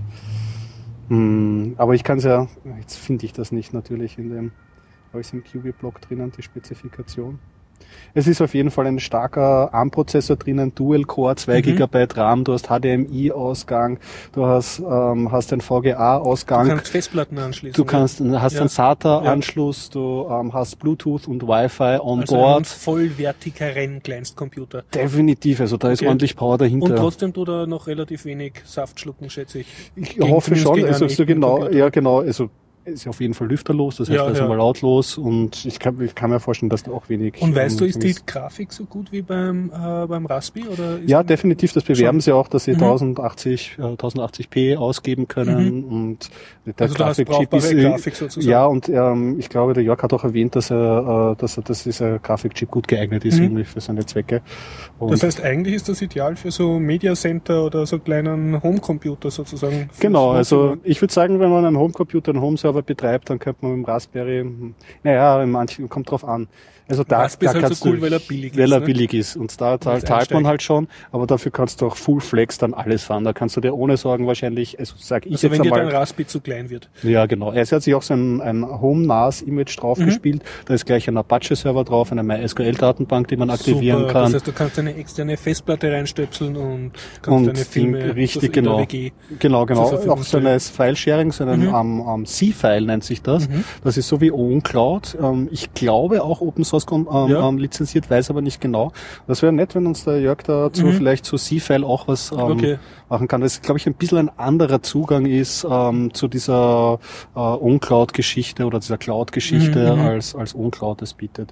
Hm, aber ich kann es ja, jetzt finde ich das nicht natürlich in dem, habe ich es im Q B-Block drinnen, die Spezifikation. Es ist auf jeden Fall ein starker ARM-Prozessor drinnen, Dual-Core, zwei
Mhm.
Gigabyte RAM, du hast H D M I-Ausgang, du hast, ähm, hast einen V G A-Ausgang.
Du kannst Festplatten anschließen.
Du kannst, hast
Ja.
einen SATA-Anschluss, du ähm, hast Bluetooth und Wi-Fi on
also
board.
ein vollwertigeren Kleinstcomputer.
Definitiv, also da ist
Okay.
ordentlich Power dahinter.
Und trotzdem tut er noch relativ wenig Saft schlucken, schätze ich.
Ich
Gegen-
hoffe
zumindest
schon,
gegen
also
einen
so
echten
genau,
Computer.
ja genau, also ist ja auf jeden Fall lüfterlos, das heißt
Ja,
also
ja.
mal lautlos und ich kann, ich kann mir vorstellen, dass da auch wenig...
Und weißt du,
ähm,
ist die Grafik so gut wie beim, äh, beim Raspi? Oder ist
Ja,
die-
definitiv, das bewerben
Schon.
sie auch, dass sie
Mhm.
tausendachtzig, äh, tausendachtzig p ausgeben können und der
Also du hast
Grafikchip
brauchbare
ist, äh,
Grafik sozusagen.
ja, und ähm, ich glaube, der Jörg hat auch erwähnt, dass er, äh, dass er, dass dieser Grafikchip gut geeignet ist
Mhm.
irgendwie für seine Zwecke. Und
Das heißt, eigentlich ist das ideal für so Media Center oder so kleinen Homecomputer sozusagen. Fürs
Genau, also
Wohnzimmer.
ich würde sagen, wenn man einen Homecomputer, einen Homeserver betreibt, dann könnte man mit dem Raspberry, naja, in manchen, kommt drauf an. Also da,
Raspberry
da
ist halt
kannst
so cool,
du,
weil er billig
weil
ist,
er
ne?
billig ist. Und da
Als
zahlt, zahlt man
Einsteiger.
halt schon, aber dafür kannst du auch Full Flex dann alles fahren. Da kannst du dir ohne Sorgen wahrscheinlich, also sag ich
Also
jetzt
wenn dir dein
einmal.
Raspi zu klein wird.
Ja, genau. Er hat sich auch so ein, ein Home-NAS-Image drauf
Mhm.
gespielt. Da ist gleich ein Apache-Server drauf, eine MySQL-Datenbank, die man aktivieren
Super.
kann.
Das heißt, du kannst eine externe Festplatte reinstöpseln und kannst
Und
deine Filme
Ding- richtig,
in der
genau.
W G.
Genau, genau.
zur Verfügung
Auch so ein File-Sharing, so ein
Mhm.
ähm, ähm, C-File nennt sich das.
Mhm.
Das ist so wie OwnCloud. Ähm, ich glaube auch Open Source ähm,
Ja.
ähm, lizenziert, weiß aber nicht genau. Das wäre nett, wenn uns der Jörg dazu
Mhm.
vielleicht zu C-File auch was ähm,
Okay.
machen kann. Das, glaube ich, ein bisschen ein anderer Zugang ist ähm, zu dieser äh, OwnCloud-Geschichte oder dieser Cloud-Geschichte
Mhm, mhm.
als als OwnCloud es bietet.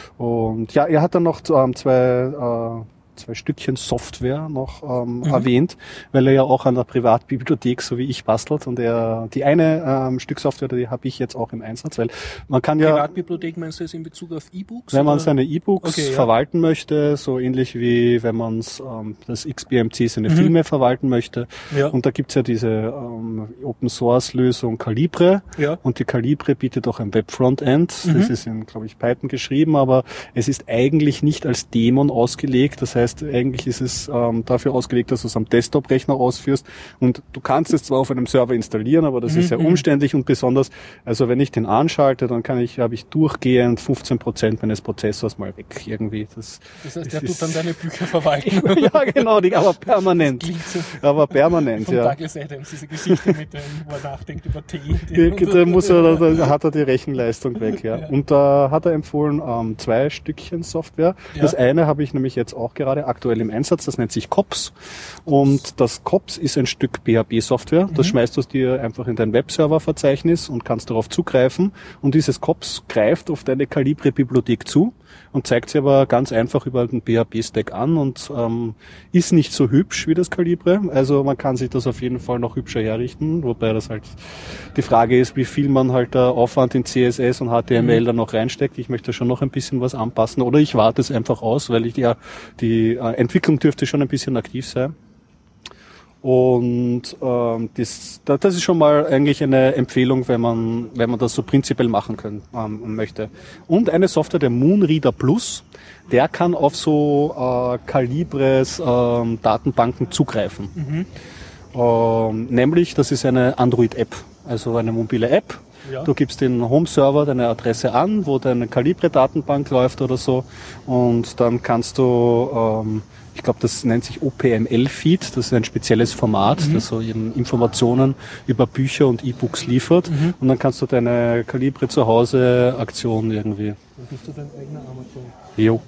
Und ja, er hat dann noch ähm, zwei äh, zwei Stückchen Software noch ähm,
Mhm.
erwähnt, weil er ja auch an der Privatbibliothek, so wie ich, bastelt. Und er, die eine ähm, Stück Software, die habe ich jetzt auch im Einsatz, weil man kann ja,
Privatbibliothek meinst du jetzt in Bezug auf E-Books?
wenn man
oder?
seine E-Books
Okay, ja.
verwalten möchte, so ähnlich wie wenn man ähm, das X B M C seine
Mhm.
Filme verwalten möchte.
Ja.
Und da gibt's ja diese ähm, Open-Source-Lösung Calibre.
Ja.
Und die Calibre bietet auch ein Web-Frontend.
Mhm.
Das ist in, glaube ich, Python geschrieben, aber es ist eigentlich nicht als Daemon ausgelegt. Das heißt, eigentlich ist es ähm, dafür ausgelegt, dass du es am Desktop-Rechner ausführst. Und du kannst es zwar auf einem Server installieren, aber das
Mhm.
ist sehr
Mhm.
umständlich und besonders, also wenn ich den anschalte, dann kann ich, habe ich durchgehend fünfzehn Prozent meines Prozessors mal weg irgendwie. Das,
Das heißt,
das
der
ist-
tut dann deine Bücher verwalten.
ja, genau, die, aber permanent.
Klingt so
Aber permanent,
von
ja.
Douglas Adams, diese Geschichte mit dem, wo er nachdenkt über Tee.
Da, da muss er, da, da hat er die Rechenleistung weg, ja.
Ja.
Und da hat er empfohlen ähm, zwei Stückchen Software.
Ja.
Das eine habe ich nämlich jetzt auch gerade aktuell im Einsatz, das nennt sich Cops. Und das Cops ist ein Stück P H P-Software. Das
Mhm.
schmeißt du dir einfach in dein Webserver-Verzeichnis und kannst darauf zugreifen. Und dieses Cops greift auf deine Calibre-Bibliothek zu und zeigt sie aber ganz einfach über den P H P-Stack an und ähm, ist nicht so hübsch wie das Calibre. Also man kann sich das auf jeden Fall noch hübscher herrichten, wobei das halt die Frage ist, wie viel man halt da Aufwand in C S S und H T M L dann noch reinsteckt. Ich möchte schon noch ein bisschen was anpassen oder ich warte es einfach aus, weil ich ja die äh, Entwicklung dürfte schon ein bisschen aktiv sein. Und ähm, das, da- das ist schon mal eigentlich eine Empfehlung, wenn man wenn man das so prinzipiell machen können ähm, möchte. Und eine Software, der Moonreader Plus, der kann auf so äh, Calibres ähm, Datenbanken zugreifen.
Mhm.
Ähm, nämlich, das ist eine Android-App, also eine mobile App.
Ja.
Du gibst den Home-Server deine Adresse an, wo deine Calibre-Datenbank läuft oder so. Und dann kannst du, ähm, ich glaube, das nennt sich O P M L-Feed. Das ist ein spezielles Format,
Mhm.
das so eben Informationen über Bücher und E-Books liefert.
Mhm.
Und dann kannst du deine Calibre zu Hause Aktion irgendwie.
Dann bist du dein eigener Amazon.
Jo.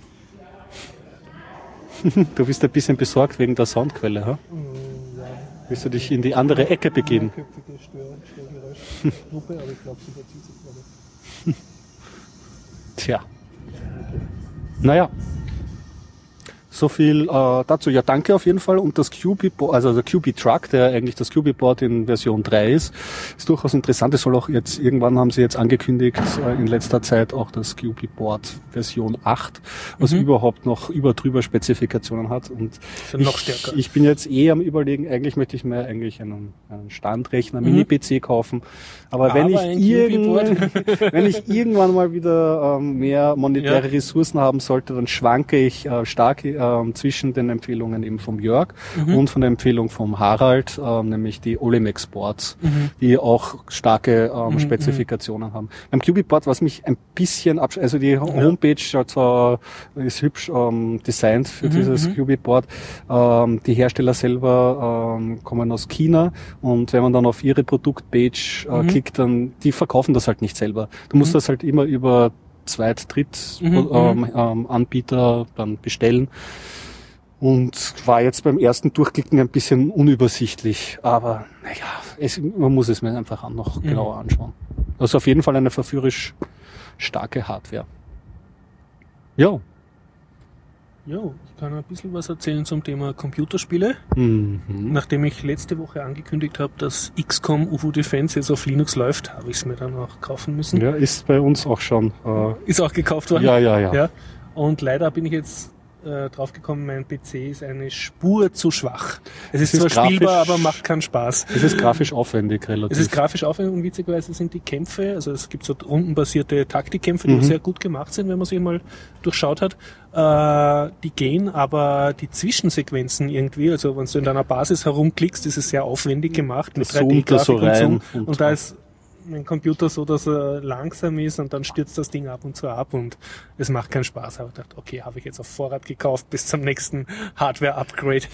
Du bist ein bisschen besorgt wegen der Soundquelle, ha?
Ja.
Willst du dich in die andere Ecke begeben?
Köpfige Stör- Störgeräuschgruppe, aber ich glaube, sie verzieht sich gerade.
Tja. Naja. So viel äh, dazu. Ja, danke auf jeden Fall. Und das Q B, also der Q B Truck, der eigentlich das Q B Board in Version drei ist, ist durchaus interessant. Es soll auch jetzt, irgendwann haben sie jetzt angekündigt, äh, in letzter Zeit auch das Q B Board Version acht, was
Mhm.
überhaupt noch über drüber Spezifikationen hat. Und
Ist ja noch stärker.
Ich, ich bin jetzt eh am Überlegen, eigentlich möchte ich mir eigentlich einen, einen Standrechner,
Mhm.
Mini-P C kaufen. Aber, wenn,
Aber
ich
ein Q B Board.
irgendwann, wenn ich irgendwann mal wieder ähm, mehr monetäre
Ja.
Ressourcen haben sollte, dann schwanke ich äh, stark äh, ähm, zwischen den Empfehlungen eben vom Jörg
Mhm.
und von der Empfehlung vom Harald, ähm, nämlich die Olimex Boards,
Mhm.
die auch starke ähm,
Mhm,
Spezifikationen haben. Beim Qubit-Board, was mich ein bisschen absch... Also die Homepage schaut zwar, ist hübsch ähm, designt für
Mhm,
dieses
mhm.
Qubit-Board. Ähm, die Hersteller selber ähm, kommen aus China und wenn man dann auf ihre Produktpage äh,
Mhm.
klickt, dann die verkaufen das halt nicht selber. Du musst
Mhm.
das halt immer über Zweit-, Dritt
Mhm,
ähm, ähm, Anbieter dann bestellen. Und war jetzt beim ersten Durchklicken ein bisschen unübersichtlich. Aber naja, es, man muss es mir einfach noch
Mhm.
genauer anschauen. Also auf jeden Fall eine verführerisch starke Hardware. Ja.
Jo, ich kann ein bisschen was erzählen zum Thema Computerspiele.
Mhm.
Nachdem ich letzte Woche angekündigt habe, dass X COM U F O Defense jetzt auf Linux läuft, habe ich es mir dann auch kaufen müssen.
Ja, ist bei uns auch schon. Äh,
Ist auch gekauft worden.
ja, ja, ja,
Ja. Und leider bin ich jetzt äh, draufgekommen, mein P C ist eine Spur zu schwach. Es ist,
ist
zwar
grafisch-
spielbar, aber macht keinen Spaß.
Es ist grafisch aufwendig relativ.
Es ist grafisch aufwendig und witzigerweise sind die Kämpfe, also es gibt so rundenbasierte Taktikkämpfe, die
Mhm.
sehr gut gemacht sind, wenn man sie mal durchschaut hat. Äh, die gehen, aber die Zwischensequenzen irgendwie, also wenn du in deiner Basis herumklickst, ist es sehr aufwendig gemacht mit
Das zoomt da so
drei D-Grafik und
rein
so.
und-
Und da ist mein Computer so, dass er langsam ist und dann stürzt das Ding ab und zu ab und es macht keinen Spaß. Aber ich dachte, okay, habe ich jetzt auf Vorrat gekauft bis zum nächsten Hardware-Upgrade.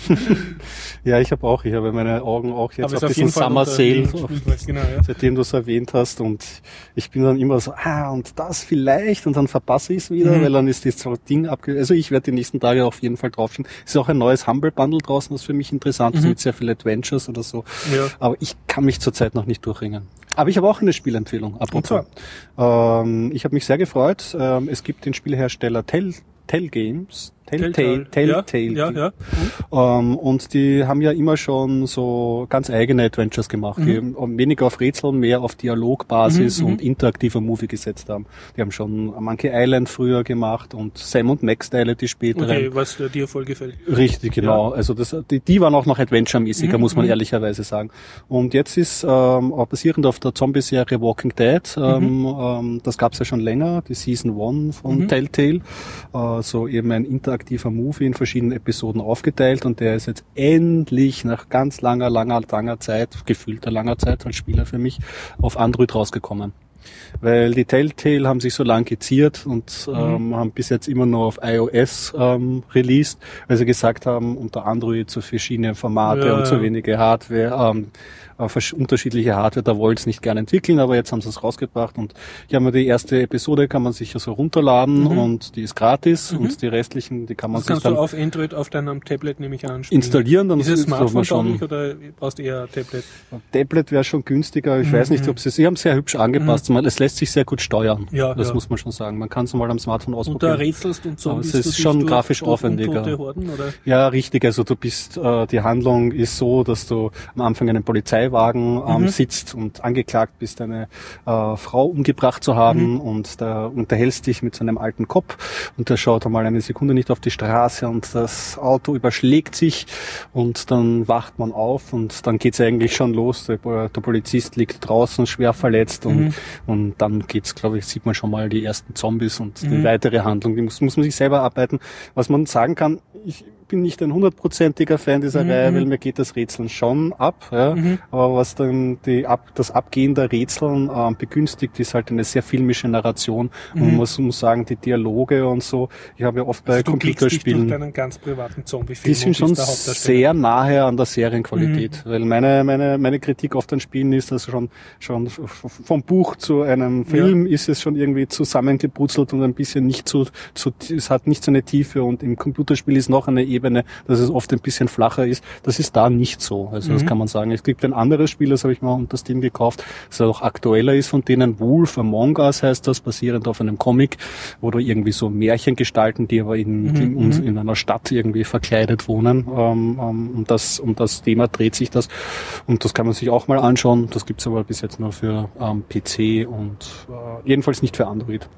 Ja, ich habe auch, ich habe meine Augen auch jetzt
Aber
auf
ist auf
diesen
jeden Fall
Summer
unter
Sale,
Linux spielbar, genau, ja.
seitdem du es erwähnt hast, und ich bin dann immer so, ah, und das vielleicht, und dann verpasse ich es wieder,
Mhm.
weil dann ist das so Ding abge... Also ich werde die nächsten Tage auf jeden Fall draufschauen. Es ist auch ein neues Humble Bundle draußen, das für mich interessant ist,
Mhm.
mit sehr vielen Adventures oder so.
Ja.
Aber ich kann mich zurzeit noch nicht durchringen. Aber ich habe auch eine Spielempfehlung. Apropos.
Und
Ähm, ich habe mich sehr gefreut. Ähm, es gibt den Spielhersteller Tell, Tell Games. Telltale, Telltale.
Ja, ja, ja.
Ähm, und die haben ja immer schon so ganz eigene Adventures gemacht, die weniger auf Rätsel, mehr auf Dialogbasis
Mhm, mhm.
und interaktiver Movie gesetzt haben. Die haben schon Monkey Island früher gemacht und Sam und Max Teile, die späteren.
Okay, was dir voll gefällt.
Richtig, genau. Also das, die, die waren auch noch Adventure-mäßiger,
Mhm,
muss man
mhm.
ehrlicherweise sagen. Und jetzt ist ähm, basierend auf der Zombie-Serie Walking Dead, ähm, ähm, das gab's ja schon länger, die Season One von
Mhm.
Telltale, äh, so eben ein interaktiver Movie in verschiedenen Episoden aufgeteilt, und der ist jetzt endlich nach ganz langer, langer, langer Zeit, gefühlter langer Zeit als Spieler für mich, auf Android rausgekommen. Weil die Telltale haben sich so lang geziert und ähm, haben bis jetzt immer nur auf iOS ähm, released, weil sie gesagt haben, unter Android zu verschiedene Formate
Ja,
und zu
ja.
wenige Hardware, ähm, äh, versch- unterschiedliche Hardware, da wollen sie es nicht gerne entwickeln, aber jetzt haben sie es rausgebracht, und hier haben wir die erste Episode, kann man sich ja so runterladen,
Mhm.
und die ist gratis, und die restlichen, die kann man
Das
sich
kannst du
dann
auf Android auf deinem Tablet, nehme ich an, spielen.
installieren, dann
Ist es
ist es aber
Smartphone-tauglich oder brauchst du eher Tablet?
Tablet wäre schon günstiger. Ich
Mhm.
weiß nicht, ob sie, sie haben es sehr hübsch angepasst. Man, es lässt sich sehr gut steuern.
Ja,
das
ja.
muss man schon sagen. Man kann es mal am Smartphone
Und da
ausprobieren.
rätselst und so.
Aber es
bist du
ist
dich
schon
durch-
grafisch
durch
aufwendiger.
untote Horden, oder?
Ja, richtig. Also du bist, äh, die Handlung ist so, dass du am Anfang in einem Polizeiwagen ähm,
Mhm.
sitzt und angeklagt bist, eine äh, Frau umgebracht zu haben,
Mhm.
und da unterhältst dich mit so einem alten Kopf, und der schaut einmal eine Sekunde nicht auf die Straße, und das Auto überschlägt sich, und dann wacht man auf, und dann geht's eigentlich schon los. Der, der Polizist liegt draußen schwer verletzt, und,
Mhm.
und dann geht's, glaube ich, sieht man schon mal die ersten Zombies und die
Mhm.
weitere Handlung, die muss, muss man sich selber arbeiten. Was man sagen kann, ich bin nicht ein hundertprozentiger Fan dieser
Mhm.
Reihe, weil mir geht das Rätseln schon ab, ja.
Mhm.
Aber was dann die ab, das Abgehen der Rätseln ähm, begünstigt, ist halt eine sehr filmische Narration. Und man
Mhm.
muss, muss sagen, die Dialoge und so, ich habe ja oft bei
Also du klickst dich durch
Computerspielen,
deinen ganz privaten Zombie-Film.
die sind schon sehr nahe an der Serienqualität.
Mhm.
Weil meine, meine, meine Kritik oft an Spielen ist, dass schon, schon vom Buch zu einem Film ist es schon irgendwie zusammengebrutzelt und ein bisschen nicht so, so, es hat nicht so eine Tiefe, und im Computerspiel ist noch eine Ebene, dass es oft ein bisschen flacher ist. Das ist da nicht so. Also das
Mhm.
kann man sagen. Es gibt ein anderes Spiel, das habe ich mal unter Steam gekauft, das auch aktueller ist von denen. Wolf Among Us heißt das, basierend auf einem Comic, wo du irgendwie so Märchen gestalten, die aber in,
Mhm.
die in, uns in einer Stadt irgendwie verkleidet wohnen. Ähm, ähm, um das, um das Thema dreht sich das. Und das kann man sich auch mal anschauen. Das gibt's aber bis jetzt nur für ähm, P C und äh, jedenfalls nicht für Android.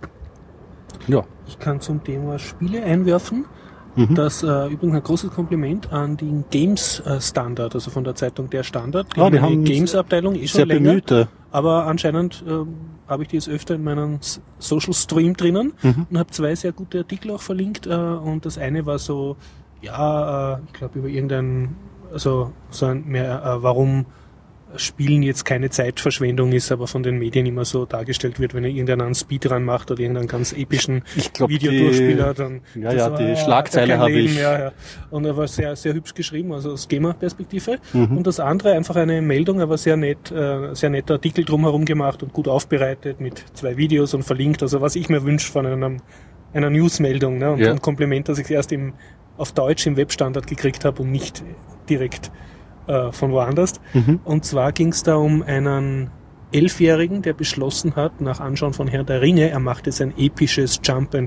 Ja.
Ich kann zum Thema Spiele einwerfen.
Mhm.
Das äh, übrigens ein großes Kompliment an den Games äh, Standard, also von der Zeitung Der Standard. Die
Ah,
haben
die
eine
haben
Games-Abteilung, eh schon
Sehr
länger,
bemühte.
aber anscheinend ähm, habe ich die jetzt öfter in meinem S- Social Stream drinnen
Mhm.
und habe zwei sehr gute Artikel auch verlinkt. Äh, und das eine war so, ja, äh, ich glaube über irgendein, also so ein mehr, äh, warum Spielen jetzt keine Zeitverschwendung ist, aber von den Medien immer so dargestellt wird, wenn er irgendeinen einen Speedrun macht oder irgendeinen ganz epischen
Ich glaub,
Videodurchspieler, dann
Ja, ja,
so,
die
ah,
Schlagzeile
hat er kein
habe
Leben,
ich.
Ja, ja. Und er war sehr, sehr hübsch geschrieben, also aus Gamer-Perspektive.
Mhm.
Und das andere einfach eine Meldung, aber sehr nett, äh, sehr netter Artikel drumherum gemacht und gut aufbereitet mit zwei Videos und verlinkt, also was ich mir wünsche von einem, einer Newsmeldung, ne? Und
Ja.
ein Kompliment, dass ich es erst im, auf Deutsch im Webstandard gekriegt habe und nicht direkt äh, von woanders.
Mhm.
Und zwar ging es da um einen Elfjährigen, der beschlossen hat, nach Anschauen von Herr der Ringe, er macht jetzt ein episches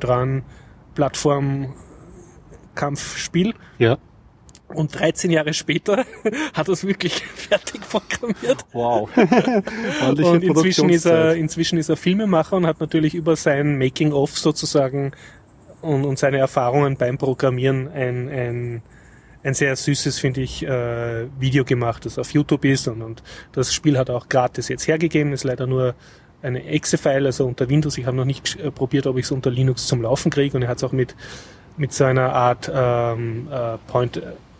Jump-and-Run-Plattform-Kampfspiel.
Ja.
Und dreizehn Jahre später hat er es wirklich fertig programmiert.
Wow. Ordentliche
Und inzwischen ist, er,
Produktionszeit.
inzwischen ist er Filmemacher und hat natürlich über sein Making-of sozusagen und, und seine Erfahrungen beim Programmieren ein, ein, ein sehr süßes, finde ich, äh, Video gemacht, das auf YouTube ist. Und, und das Spiel hat er auch gratis jetzt hergegeben, ist leider nur eine Exe-File, also unter Windows. Ich habe noch nicht äh, probiert, ob ich es unter Linux zum Laufen kriege. Und er hat es auch mit, mit so einer Art ähm, äh, Point...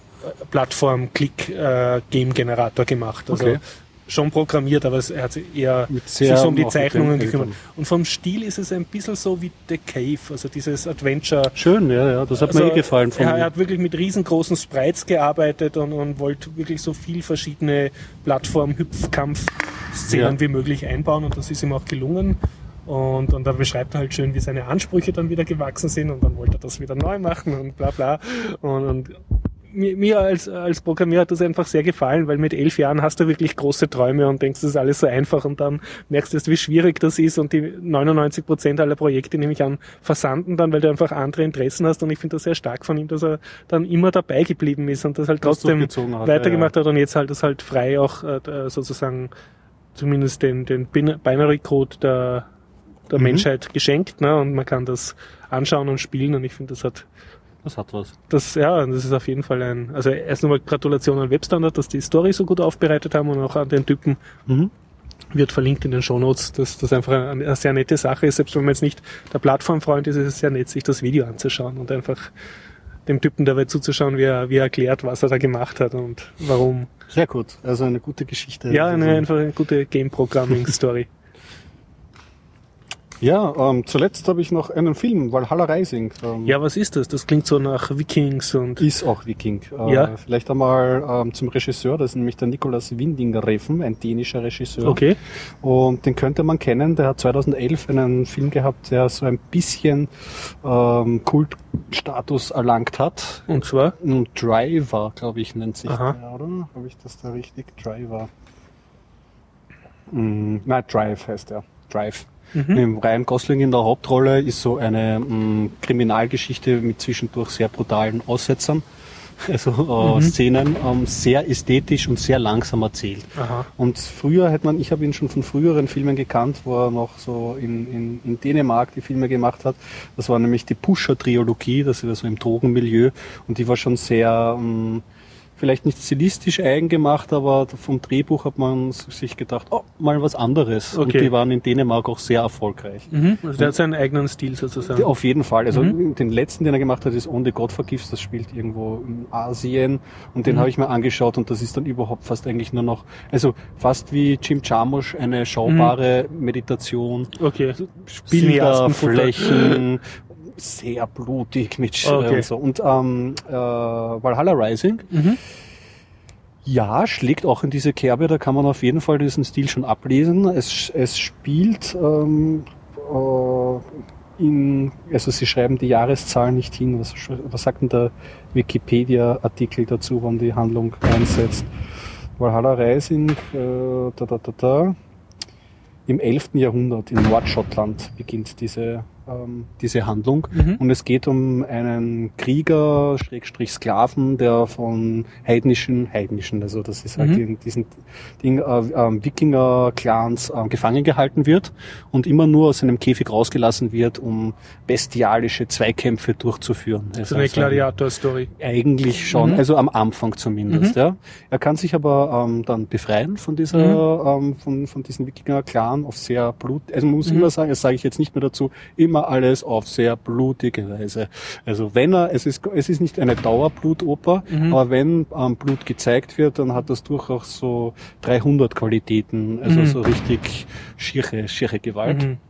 Plattform-Click-Game-Generator gemacht. Also
Okay.
schon programmiert, aber es, er hat sich eher
Mit
sich
sehr
so um die
aufgeklärten
Zeichnungen
Bildern.
gekümmert. Und vom Stil ist es ein bisschen so wie The Cave, also dieses Adventure.
Schön, ja, ja, das hat mir
Also,
eh gefallen. Von
er, er hat wirklich mit riesengroßen Sprites gearbeitet und, und wollte wirklich so viel verschiedene Plattform-Hüpfkampf-Szenen
Ja.
wie möglich einbauen und das ist ihm auch gelungen. Und, und da beschreibt er halt schön, wie seine Ansprüche dann wieder gewachsen sind und dann wollte er das wieder neu machen und bla bla. Und, und mir, mir als, als Programmierer hat das einfach sehr gefallen, weil mit elf Jahren hast du wirklich große Träume und denkst, das ist alles so einfach und dann merkst du erst, wie schwierig das ist und die neunundneunzig Prozent aller Projekte, nehme ich an, versanden dann, weil du einfach andere Interessen hast und ich finde das sehr stark von ihm, dass er dann immer dabei geblieben ist und das halt
Das
trotzdem
durchgezogen hat,
weitergemacht
ja,
hat und jetzt halt das halt frei auch äh, sozusagen zumindest den, den Bin- Binary-Code der, der
Mhm.
Menschheit geschenkt, ne? Und man kann das anschauen und spielen und ich finde, das hat
Das hat was.
das, ja, das ist auf jeden Fall ein, also erst einmal Gratulation an Webstandard, dass die Story so gut aufbereitet haben und auch an den Typen
Mhm.
wird verlinkt in den Shownotes, dass das einfach eine, eine sehr nette Sache ist, selbst wenn man jetzt nicht der Plattformfreund ist, ist es sehr nett, sich das Video anzuschauen und einfach dem Typen dabei zuzuschauen, wie er, wie er erklärt, was er da gemacht hat und warum.
Sehr gut. Also eine gute Geschichte.
Ja,
Also,
eine, einfach eine gute Game-Programming-Story.
ja, ähm, zuletzt habe ich noch einen Film, Valhalla Rising. Ähm,
Ja, was ist das? Das klingt so nach Vikings und
Ist auch Viking. Äh,
Ja.
Vielleicht einmal ähm, zum Regisseur, das ist nämlich der Nikolaus Winding-Refn, ein dänischer Regisseur.
okay.
Und den könnte man kennen, der hat zweitausendelf einen Film gehabt, der so ein bisschen ähm, Kultstatus erlangt hat.
Und zwar?
Und Driver, glaube ich, nennt sich
Aha.
der, oder? Habe ich das da richtig? Driver. Mm, nein, Drive heißt der. Drive.
Mhm.
Mit Ryan Gosling in der Hauptrolle ist so eine mh, Kriminalgeschichte mit zwischendurch sehr brutalen Aussetzern. Also äh,
Mhm.
Szenen, ähm, sehr ästhetisch und sehr langsam erzählt.
Aha.
Und früher hätte man, ich habe ihn schon von früheren Filmen gekannt, wo er noch so in, in, in Dänemark die Filme gemacht hat. Das war nämlich die Pusher-Trilogie, das ist so im Drogenmilieu und die war schon sehr, mh, vielleicht nicht stilistisch eigen gemacht, aber vom Drehbuch hat man sich gedacht, oh, mal was anderes. Und
Okay.
die waren in Dänemark auch sehr erfolgreich.
Mhm. Also der hat seinen eigenen Stil sozusagen.
Auf jeden Fall. Also
Mhm.
den letzten, den er gemacht hat, ist On the God Forgives. Das spielt irgendwo in Asien. Und den
Mhm.
habe ich mir angeschaut und das ist dann überhaupt fast eigentlich nur noch, also fast wie Jim Jarmusch, eine schaubare Meditation.
Okay.
Bilder,
Cineastenfutter.
Flächen, sehr blutig mit Sch
Okay.
und so. Und ähm, äh, Valhalla Rising,
Mhm.
ja, schlägt auch in diese Kerbe, da kann man auf jeden Fall diesen Stil schon ablesen. Es, es spielt ähm, äh, in, also sie schreiben die Jahreszahlen nicht hin. Was, was sagt denn der Wikipedia-Artikel dazu, wann die Handlung einsetzt? Valhalla Rising, äh, da, da, da, da. Im elften Jahrhundert in Nordschottland beginnt diese ähm, diese Handlung.
Mhm.
Und es geht um einen Krieger, Schrägstrich Sklaven, der von heidnischen, heidnischen, also das ist halt
Mhm.
in diesen Ding, äh, äh, Wikinger-Clans äh, gefangen gehalten wird und immer nur aus seinem Käfig rausgelassen wird, um bestialische Zweikämpfe durchzuführen.
So
Also
eine
also
Gladiator-Story.
eigentlich schon,
Mhm.
also am Anfang zumindest,
Mhm.
ja. Er kann sich aber ähm, dann befreien von dieser, ähm, von, von diesem Wikinger-Clan auf sehr blut, also man muss
Mhm.
immer sagen, das sage ich jetzt nicht mehr dazu, immer alles auf sehr blutige Weise. Also wenn er, es ist, es ist nicht eine Dauerblutoper,
Mhm.
aber wenn ähm, Blut gezeigt wird, dann hat das durchaus so dreihundert Qualitäten, also
Mhm.
so richtig schiere, schiere Gewalt.
Mhm.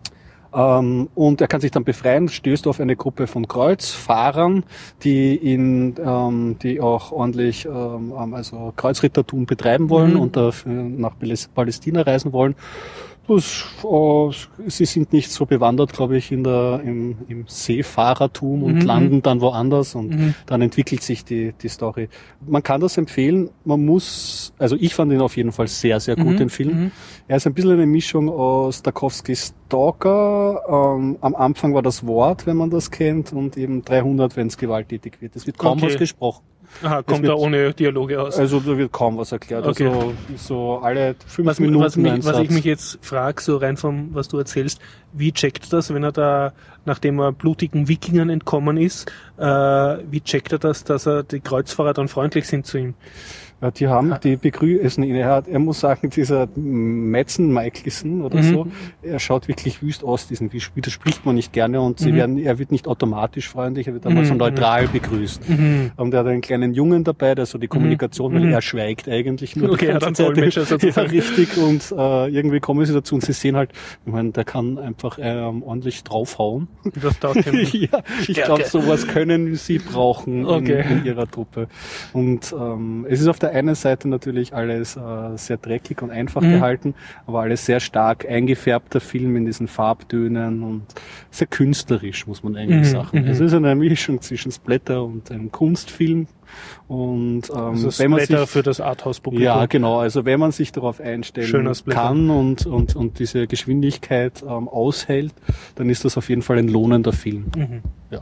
Ähm, und er kann sich dann befreien, stößt auf eine Gruppe von Kreuzfahrern, die ihn, ähm, die auch ordentlich, ähm, also Kreuzrittertum betreiben wollen
Mhm.
und dafür nach Palästina reisen wollen. Das, äh, sie sind nicht so bewandert, glaube ich, in der, im, im Seefahrertum und
Mhm.
landen dann woanders und
Mhm.
dann entwickelt sich die, die Story. Man kann das empfehlen. Man muss, also ich fand ihn auf jeden Fall sehr, sehr gut,
Mhm.
den Film.
Mhm.
Er ist ein bisschen eine Mischung aus Tarkovskys Stalker. Ähm, am Anfang war das Wort, wenn man das kennt, und eben dreihundert, wenn es gewalttätig wird. Es wird kaum
Okay.
was gesprochen.
Aha, kommt
wird-
da ohne Dialoge aus.
Also da wird kaum was erklärt.
Okay.
Also so alle fünf
Was,
Minuten
was, mich,
ein
was ich
Satz.
mich jetzt frage, so rein vom, was du erzählst, wie checkt das, wenn er da, nachdem er blutigen Wikingern entkommen ist, äh, wie checkt er das, dass er die Kreuzfahrer dann freundlich sind zu ihm?
Ja, die haben, die begrüßen ihn. Er hat, er muss sagen, dieser Madsen Michelson oder
Mhm.
so, er schaut wirklich wüst aus, diesen widerspricht man nicht gerne und sie
Mhm.
werden, er wird nicht automatisch freundlich, er wird einmal
Mhm.
so neutral begrüßt.
Mhm.
Und er hat einen kleinen Jungen dabei, der so die Kommunikation,
Mhm.
weil er schweigt eigentlich nur.
Okay,
die
er hat
ganze
einen
Zeit.
Dolmetscher
Ja,
sozusagen.
richtig. Und äh, irgendwie kommen sie dazu und sie sehen halt, ich meine, der kann einfach ähm, ordentlich draufhauen.
Das taugt ihm nicht.
Ja, ich
Stärke.
glaube, sowas können sie brauchen
Okay.
in, in ihrer Truppe. Und ähm, es ist auf der einen Seite natürlich alles äh, sehr dreckig und einfach
Mhm.
gehalten, aber alles sehr stark eingefärbter Film in diesen Farbtönen und sehr künstlerisch, muss man eigentlich
Mhm,
sagen.
mhm.
Es ist eine Mischung zwischen Splatter und einem Kunstfilm. Und ähm,
Also
wenn man
Splatter
sich
für das Arthouse-Publikum.
ja, genau. Also wenn man sich darauf einstellen
Schöner Splatter.
kann und, und, und diese Geschwindigkeit ähm, aushält, dann ist das auf jeden Fall ein lohnender Film.
Mhm.
Ja.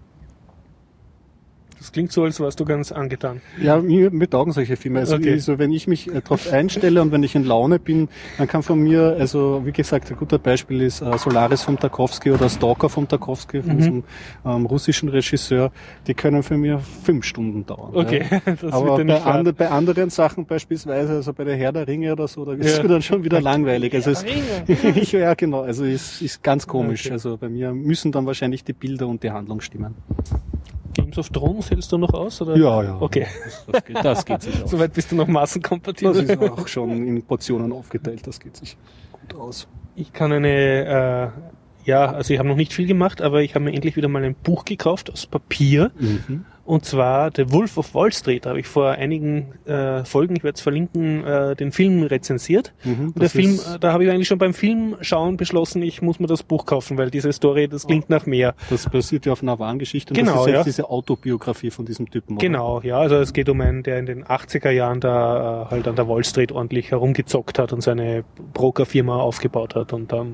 Das klingt so, als warst du ganz angetan.
Ja, mir, mir taugen solche Filme. Also,
Okay.
ich, so, wenn ich mich äh, darauf einstelle und wenn ich in Laune bin, dann kann von mir, also wie gesagt, ein guter Beispiel ist äh, Solaris von Tarkovsky oder Stalker von Tarkovsky, von
Mhm.
diesem ähm, russischen Regisseur, die können für mich fünf Stunden dauern.
Okay,
Ja.
das
Aber
wird dir
bei,
nicht
and, bei anderen Sachen beispielsweise, also bei der Herr der Ringe oder so, da ist es
Ja.
mir dann schon wieder langweilig. Also es,
Ringe.
ja, genau, also es ist ganz komisch.
Okay.
Also bei mir müssen dann wahrscheinlich die Bilder und die Handlung stimmen.
Games of Thrones hältst du noch aus? Oder?
Ja, ja.
Okay.
Das, das geht, das geht sich aus.
Soweit bist du noch massenkompatibel.
Das ist auch schon in Portionen aufgeteilt, das geht sich gut aus.
Ich kann eine, äh, ja, also ich habe noch nicht viel gemacht, aber ich habe mir endlich wieder mal ein Buch gekauft aus Papier.
Mhm.
Und zwar The Wolf of Wall Street. Da habe ich vor einigen äh, Folgen, ich werde es verlinken, äh, den Film rezensiert.
Mhm,
Und der
das
Film,
ist-
äh, da habe ich eigentlich schon beim Film schauen beschlossen, ich muss mir das Buch kaufen, weil diese Story, das klingt nach mehr.
Das basiert ja auf einer wahren Geschichte. Und
Genau,
das ist jetzt
ja.
diese Autobiografie von diesem Typen. oder?
Genau, ja, also es geht um einen, der in den achtziger Jahren da äh, halt an der Wall Street ordentlich herumgezockt hat und seine Brokerfirma aufgebaut hat und dann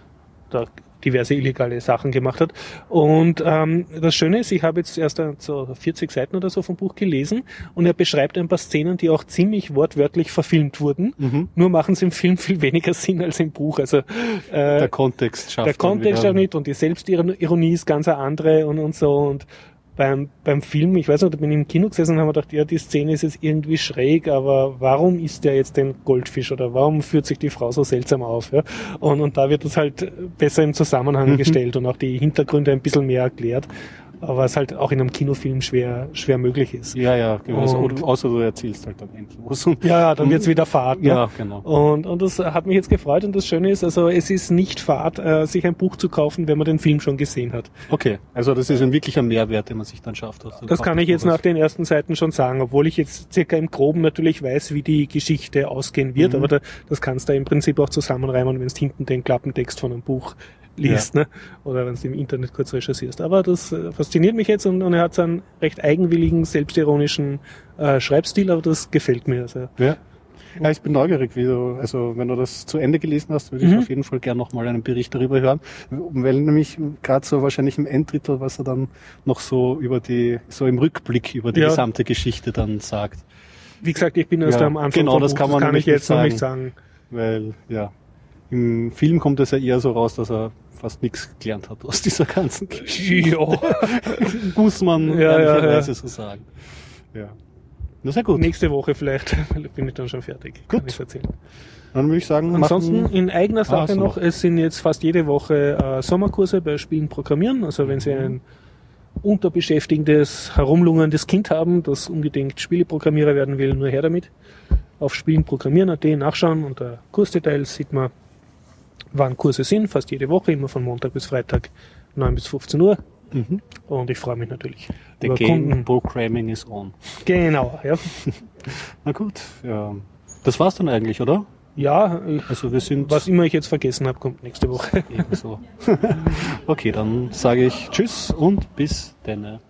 da diverse illegale Sachen gemacht hat. Und ähm, das Schöne ist, ich habe jetzt erst so vierzig Seiten oder so vom Buch gelesen und er beschreibt ein paar Szenen, die auch ziemlich wortwörtlich verfilmt wurden.
Mhm.
Nur machen sie im Film viel weniger Sinn als im Buch. Also äh,
Der Kontext schafft
der
dann
Kontext
wieder-
auch nicht und die Selbstironie ist ganz eine andere und, und so. Und beim, beim Film, ich weiß nicht, da bin ich im Kino gesessen und haben wir gedacht, ja, die Szene ist jetzt irgendwie schräg, aber warum isst der jetzt den Goldfisch oder warum führt sich die Frau so seltsam auf? Ja? Und, und da wird das halt besser im Zusammenhang
Mhm.
gestellt und auch die Hintergründe ein bisschen mehr erklärt. Aber es halt auch in einem Kinofilm schwer, schwer möglich ist.
Ja, ja, genau. Also,
Und-
außer du erzählst halt dann endlos. Und-
Ja, dann wird's wieder Fahrt. Ne?
Ja, genau.
Und, und das hat mich jetzt gefreut und das Schöne ist, also es ist nicht Fahrt, äh, sich ein Buch zu kaufen, wenn man den Film schon gesehen hat.
Okay, also das ist ein wirklicher Mehrwert, den man sich dann schafft. Also
Das kann ich jetzt nach den ersten Seiten schon sagen, obwohl ich jetzt circa im Groben natürlich weiß, wie die Geschichte ausgehen wird,
Mhm.
aber da, das kannst du im Prinzip auch zusammenreimen, wenn du hinten den Klappentext von einem Buch liest, ne? Oder wenn du im Internet kurz recherchierst. Aber das äh, fasziniert mich jetzt und, und er hat so einen recht eigenwilligen, selbstironischen äh, Schreibstil, aber das gefällt mir. Also
Ja. Ja, ich bin neugierig, wie du, also wenn du das zu Ende gelesen hast, würde ich
Mhm.
auf jeden Fall gerne nochmal einen Bericht darüber hören, weil nämlich gerade so wahrscheinlich im Enddrittel, was er dann noch so über die, so im Rückblick über die
Ja.
gesamte Geschichte dann sagt.
Wie gesagt, ich bin erst
Ja,
am Anfang
genau,
vom
das
Buch,
kann man
kann
nämlich
ich jetzt
nicht
noch nicht sagen.
Weil, ja, im Film kommt es ja eher so raus, dass er fast nichts gelernt hat aus dieser ganzen Geschichte.
Ja.
Muss man
Ja, ja,
ehrlicherweise
ja.
so sagen. Ja. Na sehr gut.
Nächste Woche vielleicht bin ich dann schon fertig. Kann
Gut.
ich erzählen.
Dann würde ich sagen,
Ansonsten
machen,
in eigener Sache
so.
noch, es sind jetzt fast jede Woche äh, Sommerkurse bei Spielen Programmieren. Also wenn Sie ein unterbeschäftigendes, herumlungerndes Kind haben, das unbedingt Spieleprogrammierer werden will, nur her damit. Auf Spielenprogrammieren punkt at nachschauen, unter Kursdetails sieht man, wann Kurse sind, fast jede Woche, immer von Montag bis Freitag, neun bis fünfzehn Uhr.
Mhm.
Und ich freue mich natürlich
The
über
game
Kunden.
programming is on.
Genau, ja.
Na gut, ja. Das war's dann eigentlich, oder?
Ja, ich,
Also wir sind
was immer ich jetzt vergessen habe, kommt nächste Woche.
ebenso. Okay, dann sage ich Tschüss und bis denne.